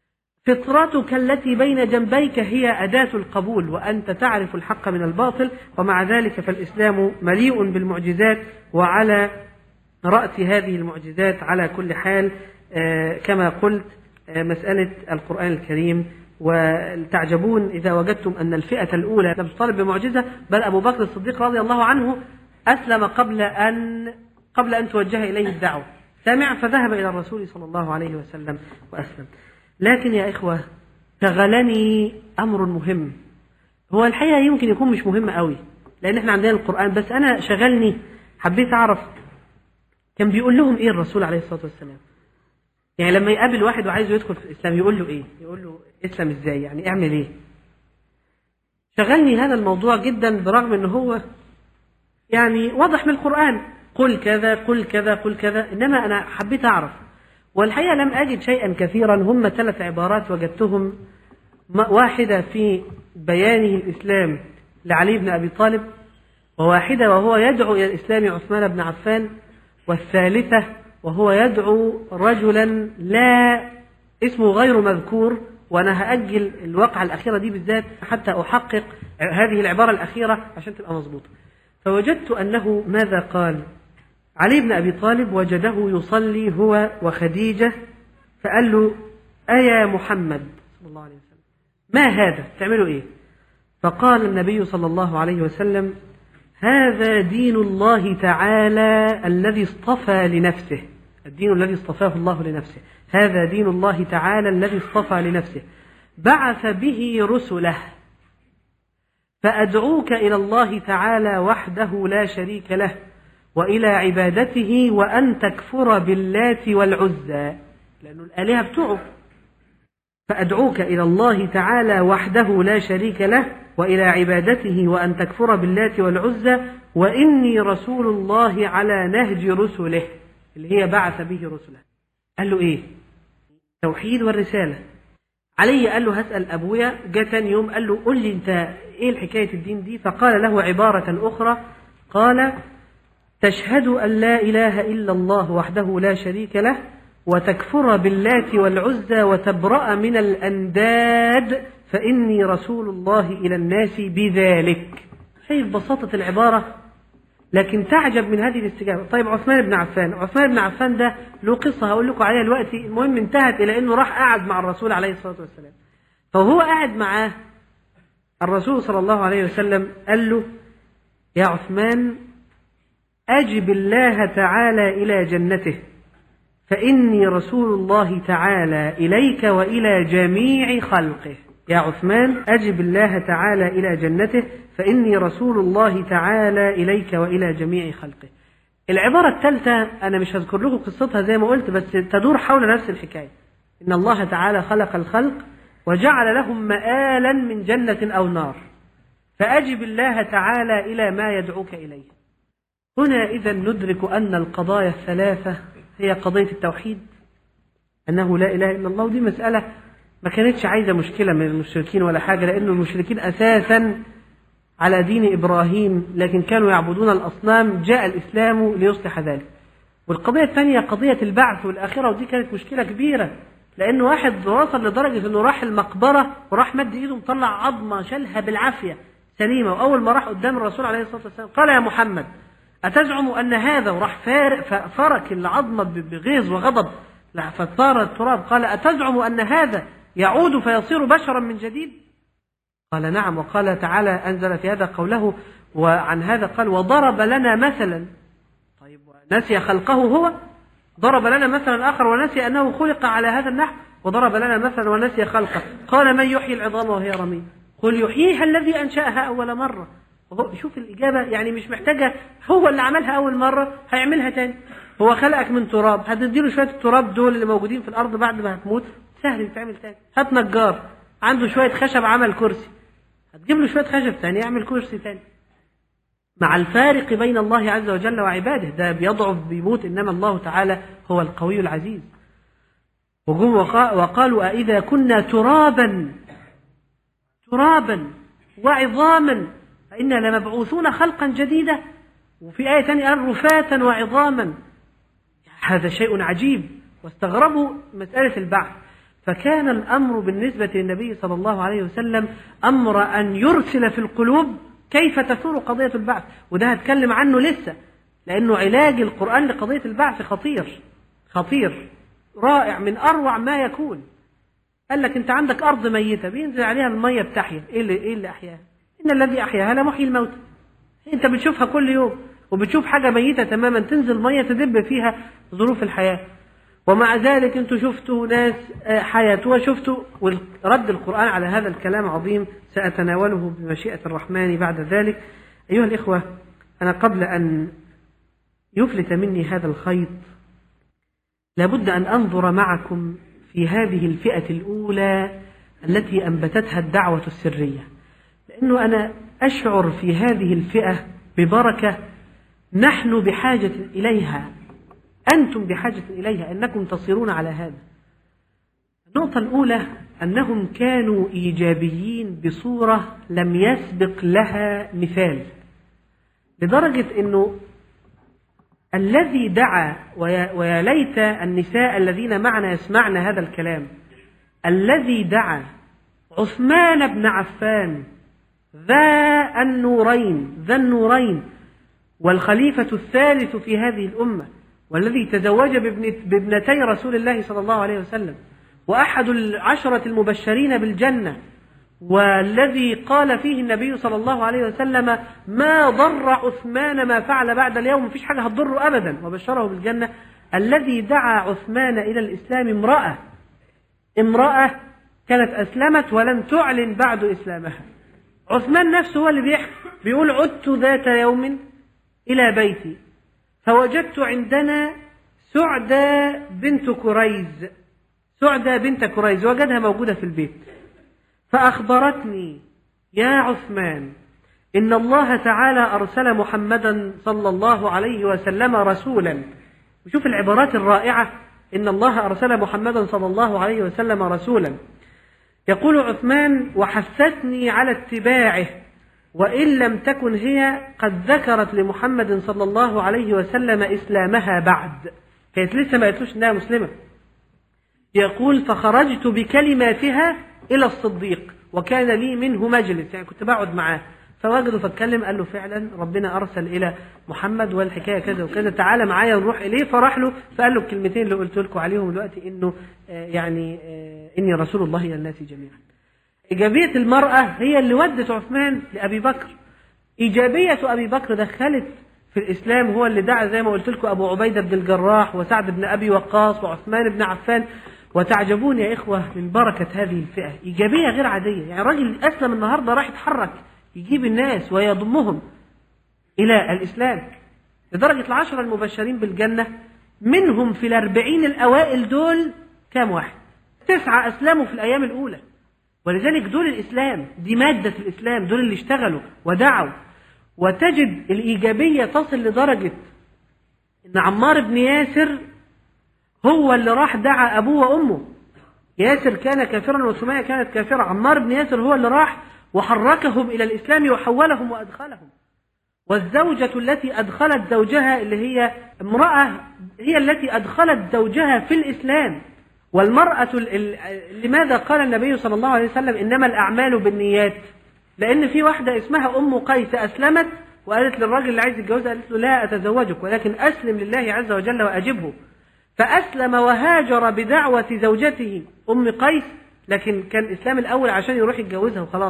فطرتك التي بين جنبيك هي أداة القبول، وأنت تعرف الحق من الباطل. ومع ذلك فالإسلام مليء بالمعجزات، وعلى رأس هذه المعجزات على كل حال كما قلت مسألة القرآن الكريم. وتعجبون إذا وجدتم أن الفئة الأولى لم تطالب بمعجزة، بل أبو بكر الصديق رضي الله عنه أسلم قبل أن قبل أن توجه إليه الدعوة، سمع فذهب إلى الرسول صلى الله عليه وسلم وأسلم. لكن يا إخوة شغلني أمر مهم، هو الحقيقة يمكن يكون مش مهم قوي لأن احنا عندنا القرآن، بس أنا شغلني حبيت أعرف كان بيقول لهم إيه الرسول عليه الصلاة والسلام. يعني لما يقابل واحد وعايزه يدخل في الإسلام يقول له إيه؟ يقول له اسلم إزاي؟ يعني اعمل إيه؟ شغلني هذا الموضوع جدا برغم أنه هو يعني واضح من القرآن قل كذا قل كذا قل كذا، إنما أنا حبيت أعرف، والحقيقة لم أجد شيئا كثيرا. هم ثلاث عبارات وجدتهم، واحدة في بيانه الإسلام لعلي بن أبي طالب، وواحدة وهو يدعو إلى الإسلام عثمان بن عفان، والثالثة وهو يدعو رجلا لا اسمه غير مذكور، وأنا هأجل الواقعة الأخيرة دي بالذات حتى أحقق هذه العبارة الأخيرة عشان تبقى مظبوطة. فوجدت أنه ماذا قال؟ علي بن أبي طالب وجده يصلي هو وخديجة، فقال له أيا محمد صلى الله عليه وسلم ما هذا؟ تعملوا إيه؟ فقال النبي صلى الله عليه وسلم هذا دين الله تعالى الذي اصطفى لنفسه، الدين الذي اصطفاه الله لنفسه، هذا دين الله تعالى الذي اصطفى لنفسه بعث به رسله، فأدعوك إلى الله تعالى وحده لا شريك له وإلى عبادته وأن تكفر باللات والعزى، لأنه الآلهة بتوعه. فأدعوك إلى الله تعالى وحده لا شريك له وإلى عبادته وأن تكفر باللات والعزى وإني رسول الله على نهج رسله اللي هي بعث به رسله. قال له إيه؟ توحيد والرسالة. علي قال له هسأل أبويا. جاء تاني يوم قال له قل لي أنت إيه الحكاية الدين دي؟ فقال له عبارة أخرى، قال تشهد أن لا إله إلا الله وحده لا شريك له وتكفر باللات والعزى وتبرأ من الأنداد فإني رسول الله إلى الناس بذلك. شايف بساطة العبارة؟ لكن تعجب من هذه الاستجابة. طيب عثمان بن عفان، عثمان بن عفان ده له قصة هقول لكم عليها دلوقتي. المهم انتهت إلى أنه راح قعد مع الرسول عليه الصلاة والسلام، فهو قاعد معاه الرسول صلى الله عليه وسلم قال له يا عثمان أجب الله تعالى إلى جنته فإني رسول الله تعالى إليك وإلى جميع خلقه. يا عثمان أجب الله تعالى إلى جنته فإني رسول الله تعالى إليك وإلى جميع خلقه. العبارة الثالثة أنا مش هذكر لكم قصتها زي ما قلت، بس تدور حول نفس الحكاية. إن الله تعالى خلق الخلق وجعل لهم مآلا من جنة أو نار، فأجب الله تعالى إلى ما يدعوك إليه. هنا إذا ندرك أن القضايا الثلاثة هي قضية التوحيد، أنه لا إله إلا الله، ودي مسألة ما كانتش عايزة مشكلة من المشركين ولا حاجة، لأن المشركين أساسا على دين إبراهيم لكن كانوا يعبدون الأصنام، جاء الإسلام ليصلح ذلك. والقضية الثانية قضية البعث والآخرة، ودي كانت مشكلة كبيرة، لأنه واحد وصل لدرجة أنه راح المقبرة وراح مد إيده مطلع عظمة شالها بالعافية سليمة، وأول ما راح قدام الرسول عليه الصلاة والسلام قال يا محمد أتزعم أن هذا، وراح فارق فرك العظمة بغيظ وغضب فصار التراب، قال أتزعم أن هذا يعود فيصير بشرا من جديد؟ قال نعم. وقال تعالى أنزل في هذا قوله، وعن هذا قال وضرب لنا مثلا. طيب نسي خلقه هو؟ ضرب لنا مثلا آخر ونسي أنه خلق على هذا النحو، وضرب لنا مثلا ونسي خلقه. قال من يحيي العظام وهي رميم؟ قل يحييها الذي أنشأها أول مرة. شوف الإجابة، يعني مش محتاجة، هو اللي عملها أول مرة هيعملها تاني. هو خلقك من تراب، هتديله شوية التراب دول اللي موجودين في الأرض بعد ما هتموت، سهل يتعمل تاني. هات نجار عنده شوية خشب عمل كرسي، هتجيب له شوية خشب تاني يعمل كرسي تاني. مع الفارق بين الله عز وجل وعباده، ده بيضعف بيموت، إنما الله تعالى هو القوي العزيز. وقالوا أئذا كنا ترابا ترابا وعظاما فإنا لمبعوثون خلقا جديدا. وفي آية ثانية قال رفاتا وعظاما. هذا شيء عجيب، واستغربوا مسألة البعث. فكان الأمر بالنسبة للنبي صلى الله عليه وسلم أمر أن يرسل في القلوب كيف تثور قضية البعث، وده هتكلم عنه لسه، لأنه علاج القرآن لقضية البعث خطير خطير رائع من أروع ما يكون. قال لك أنت عندك أرض ميتة بينزل عليها المية بتحيا، إيه اللي, إيه اللي أحياها؟ إن الذي أحياها لمحيي الموت. أنت بتشوفها كل يوم، وبتشوف حاجة ميتة تماما تنزل مية تدب فيها ظروف الحياة، ومع ذلك أنتوا شفتوا ناس حياة وشفتوا. ورد القرآن على هذا الكلام عظيم سأتناوله بمشيئة الرحمن بعد ذلك. أيها الإخوة، أنا قبل أن يفلت مني هذا الخيط لابد أن أنظر معكم في هذه الفئة الأولى التي أنبتتها الدعوة السرية، لأنه أنا أشعر في هذه الفئة ببركة نحن بحاجة إليها، أنتم بحاجة إليها، أنكم تصيرون على هذا. النقطة الأولى أنهم كانوا إيجابيين بصورة لم يسبق لها مثال، لدرجة أنه الذي دعا، ويا ليت النساء الذين معنا يسمعن هذا الكلام، الذي دعا عثمان بن عفان ذا النورين ذا النورين والخليفة الثالث في هذه الأمة، والذي تزوج بابنتي رسول الله صلى الله عليه وسلم، وأحد العشرة المبشرين بالجنة، والذي قال فيه النبي صلى الله عليه وسلم ما ضر عثمان ما فعل بعد اليوم، مفيش حاجة هتضره أبدا، وبشره بالجنة. الذي دعا عثمان إلى الإسلام امرأة امرأة كانت أسلمت ولم تعلن بعد إسلامها. عثمان نفسه هو اللي بيحكي، بيقول عدت ذات يوم إلى بيتي فوجدت عندنا سعدة بنت كريز سعدة بنت كريز وجدها موجودة في البيت، فأخبرتني يا عثمان إن الله تعالى أرسل محمدا صلى الله عليه وسلم رسولا. وشوف العبارات الرائعة، إن الله أرسل محمدا صلى الله عليه وسلم رسولا. يقول عثمان وحثتني على اتباعه، وإن لم تكن هي قد ذكرت لمحمد صلى الله عليه وسلم إسلامها بعد، كانت لسه ما قالتلوش إنها مسلمة. يقول فخرجت بكلماتها إلى الصديق وكان لي منه مجلس، يعني كنت بقعد معاه فوجده فاتكلم، قال له فعلا ربنا أرسل إلى محمد والحكاية كذا وكذا، تعالى معايا نروح إليه. فراح له فقال له الكلمتين اللي قلت لكم عليهم دلوقتي، إنه يعني إني رسول الله إلى الناس جميعا. إيجابية المرأة هي اللي ودت عثمان لأبي بكر. إيجابية أبي بكر دخلت في الإسلام، هو اللي دعا زي ما قلت لكم أبو عبيدة بن الجراح وسعد بن أبي وقاص وعثمان بن عفان. وتعجبون يا إخوة من بركة هذه الفئة، إيجابية غير عادية. يعني راجل أسلم النهاردة راح يتحرك يجيب الناس ويضمهم إلى الإسلام، لدرجة العشرة المبشرين بالجنة منهم في الأربعين الأوائل دول كام واحد؟ تسعة أسلموا في الأيام الأولى. ولذلك دول الإسلام، دي مادة الإسلام، دول اللي اشتغلوا ودعوا. وتجد الإيجابية تصل لدرجة إن عمار بن ياسر هو اللي راح دعا أبوه وأمه. ياسر كان كافرا وسمية كانت كافرة، عمار بن ياسر هو اللي راح وحركهم إلى الإسلام وحولهم وأدخلهم. والزوجة التي أدخلت زوجها اللي هي امرأة هي التي أدخلت زوجها في الإسلام. والمرأة لماذا قال النبي صلى الله عليه وسلم إنما الأعمال بالنيات؟ لأن في واحدة اسمها أم قيس أسلمت وقالت للراجل اللي عايز يتجوزها، قالت له لا أتزوجك ولكن أسلم لله عز وجل وأجبه. فأسلم وهاجر بدعوة زوجته أم قيس، لكن كان الإسلام الأول عشان يروح يتجوزها وخلاص.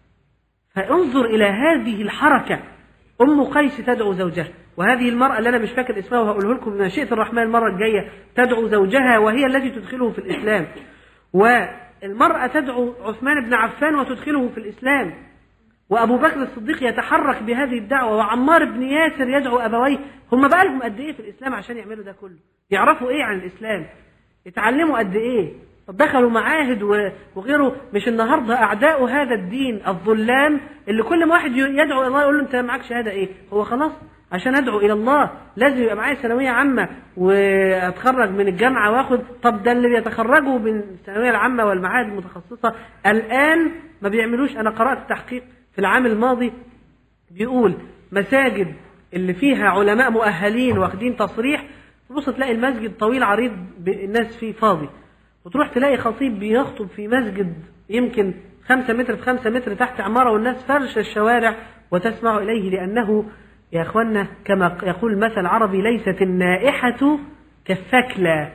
فانظر إلى هذه الحركة، أم قيس تدعو زوجها، وهذه المرأة اللي أنا مش فاكر اسمها وهقوله لكم من شئت الرحمن المرة الجاية تدعو زوجها وهي التي تدخله في الإسلام. والمرأة تدعو عثمان بن عفان وتدخله في الإسلام. وأبو بكر الصديق يتحرك بهذه الدعوة، وعمار بن ياسر يدعو أبويه. هم بقى لهم قد إيه في الإسلام عشان يعملوا ده كله؟ يعرفوا إيه عن الإسلام؟ اتعلموا قد إيه؟ دخلوا معاهد وغيره. مش النهارده أعداء هذا الدين الظلام اللي كل ما واحد يدعو إلى الله يقول له أنت معك شهادة إيه؟ هو خلاص عشان أدعو إلى الله لازم يبقى معايا ثانوية عامة وأتخرج من الجامعة وآخد. طب ده اللي بيتخرجوا من الثانوية العامة والمعاهد المتخصصة الآن ما بيعملوش. أنا قرأت تحقيق في العام الماضي بيقول مساجد اللي فيها علماء مؤهلين واخدين تصريح، تبص تلاقي المسجد طويل عريض الناس فيه فاضي، وتروح تلاقي خطيب بيخطب في مسجد يمكن خمسة متر في خمسة متر تحت عمارة والناس فرشة الشوارع وتسمع إليه. لأنه يا أخوانا كما يقول المثل العربي ليست النائحة كالثكلى.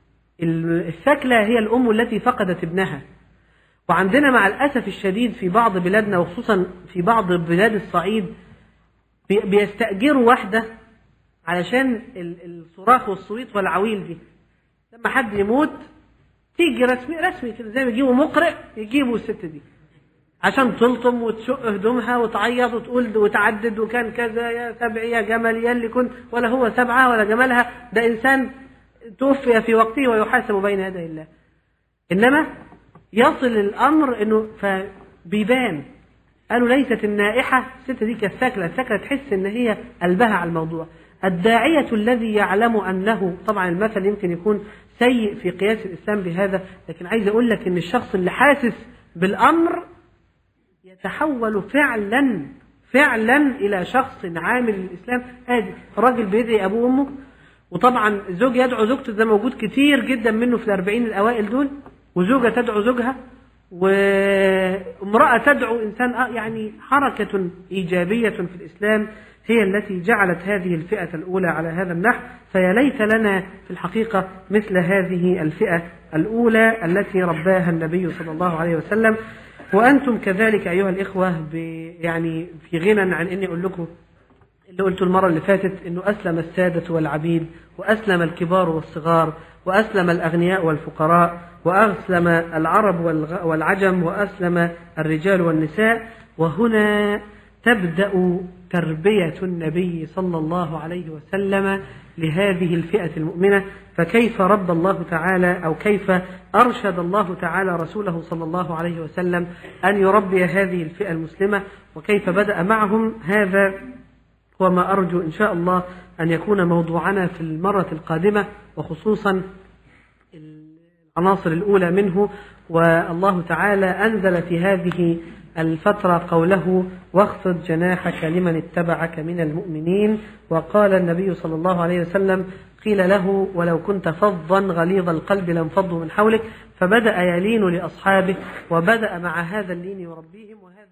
الثكلى هي الأم التي فقدت ابنها. وعندنا مع الأسف الشديد في بعض بلادنا وخصوصا في بعض بلاد الصعيد بيستأجروا واحدة علشان الصراخ والصويت والعويل دي. لما حد يموت تيجي رسمي رسمي كده زي ما يجيبوا مقرئ يجيبوا الست دي عشان تلطم وتشق هدومها وتعيط وتقول وتعدد وكان كذا يا سبعي يا جمل يا اللي كنت، ولا هو سبعة ولا جملها، ده إنسان توفي في وقته ويحاسب بين يدي الله. إنما يصل الأمر إنه فبيبان قالوا ليست النائحة الست دي كالثكلة. الثكلة تحس إن هي قلبها على الموضوع. الداعية الذي يعلم أنه، طبعا المثل يمكن يكون سيء في قياس الإسلام بهذا، لكن عايز أقول لك إن الشخص اللي حاسس بالأمر يتحول فعلا فعلا إلى شخص عامل الإسلام. هذه الراجل بيدعي أبوه وأمه، وطبعا الزوج يدعو زوجته، ده موجود كتير جدا منه في الأربعين الأوائل دول، وزوجة تدعو زوجها، وامرأة تدعو إنسان. يعني حركة إيجابية في الإسلام هي التي جعلت هذه الفئة الأولى على هذا النحو. فيا ليت لنا في الحقيقة مثل هذه الفئة الأولى التي رباها النبي صلى الله عليه وسلم. وأنتم كذلك أيها الإخوة يعني في غنى عن إني أقول لكم اللي قلت المرة اللي فاتت، إنه أسلم السادة والعبيد، وأسلم الكبار والصغار، وأسلم الأغنياء والفقراء، وأسلم العرب والعجم، وأسلم الرجال والنساء. وهنا تبدأ تربية النبي صلى الله عليه وسلم لهذه الفئة المؤمنة. فكيف رب الله تعالى أو كيف أرشد الله تعالى رسوله صلى الله عليه وسلم أن يربي هذه الفئة المسلمة، وكيف بدأ معهم. هذا هو ما أرجو إن شاء الله أن يكون موضوعنا في المرة القادمة، وخصوصا العناصر الأولى منه. والله تعالى أنزل في هذه الفترة قوله واخفض جناحك لمن اتبعك من المؤمنين. وقال النبي صلى الله عليه وسلم قيل له ولو كنت فظا غليظ القلب لانفضوا من حولك، فبدأ يلين لأصحابه وبدأ مع هذا اللين يربيهم. وهذا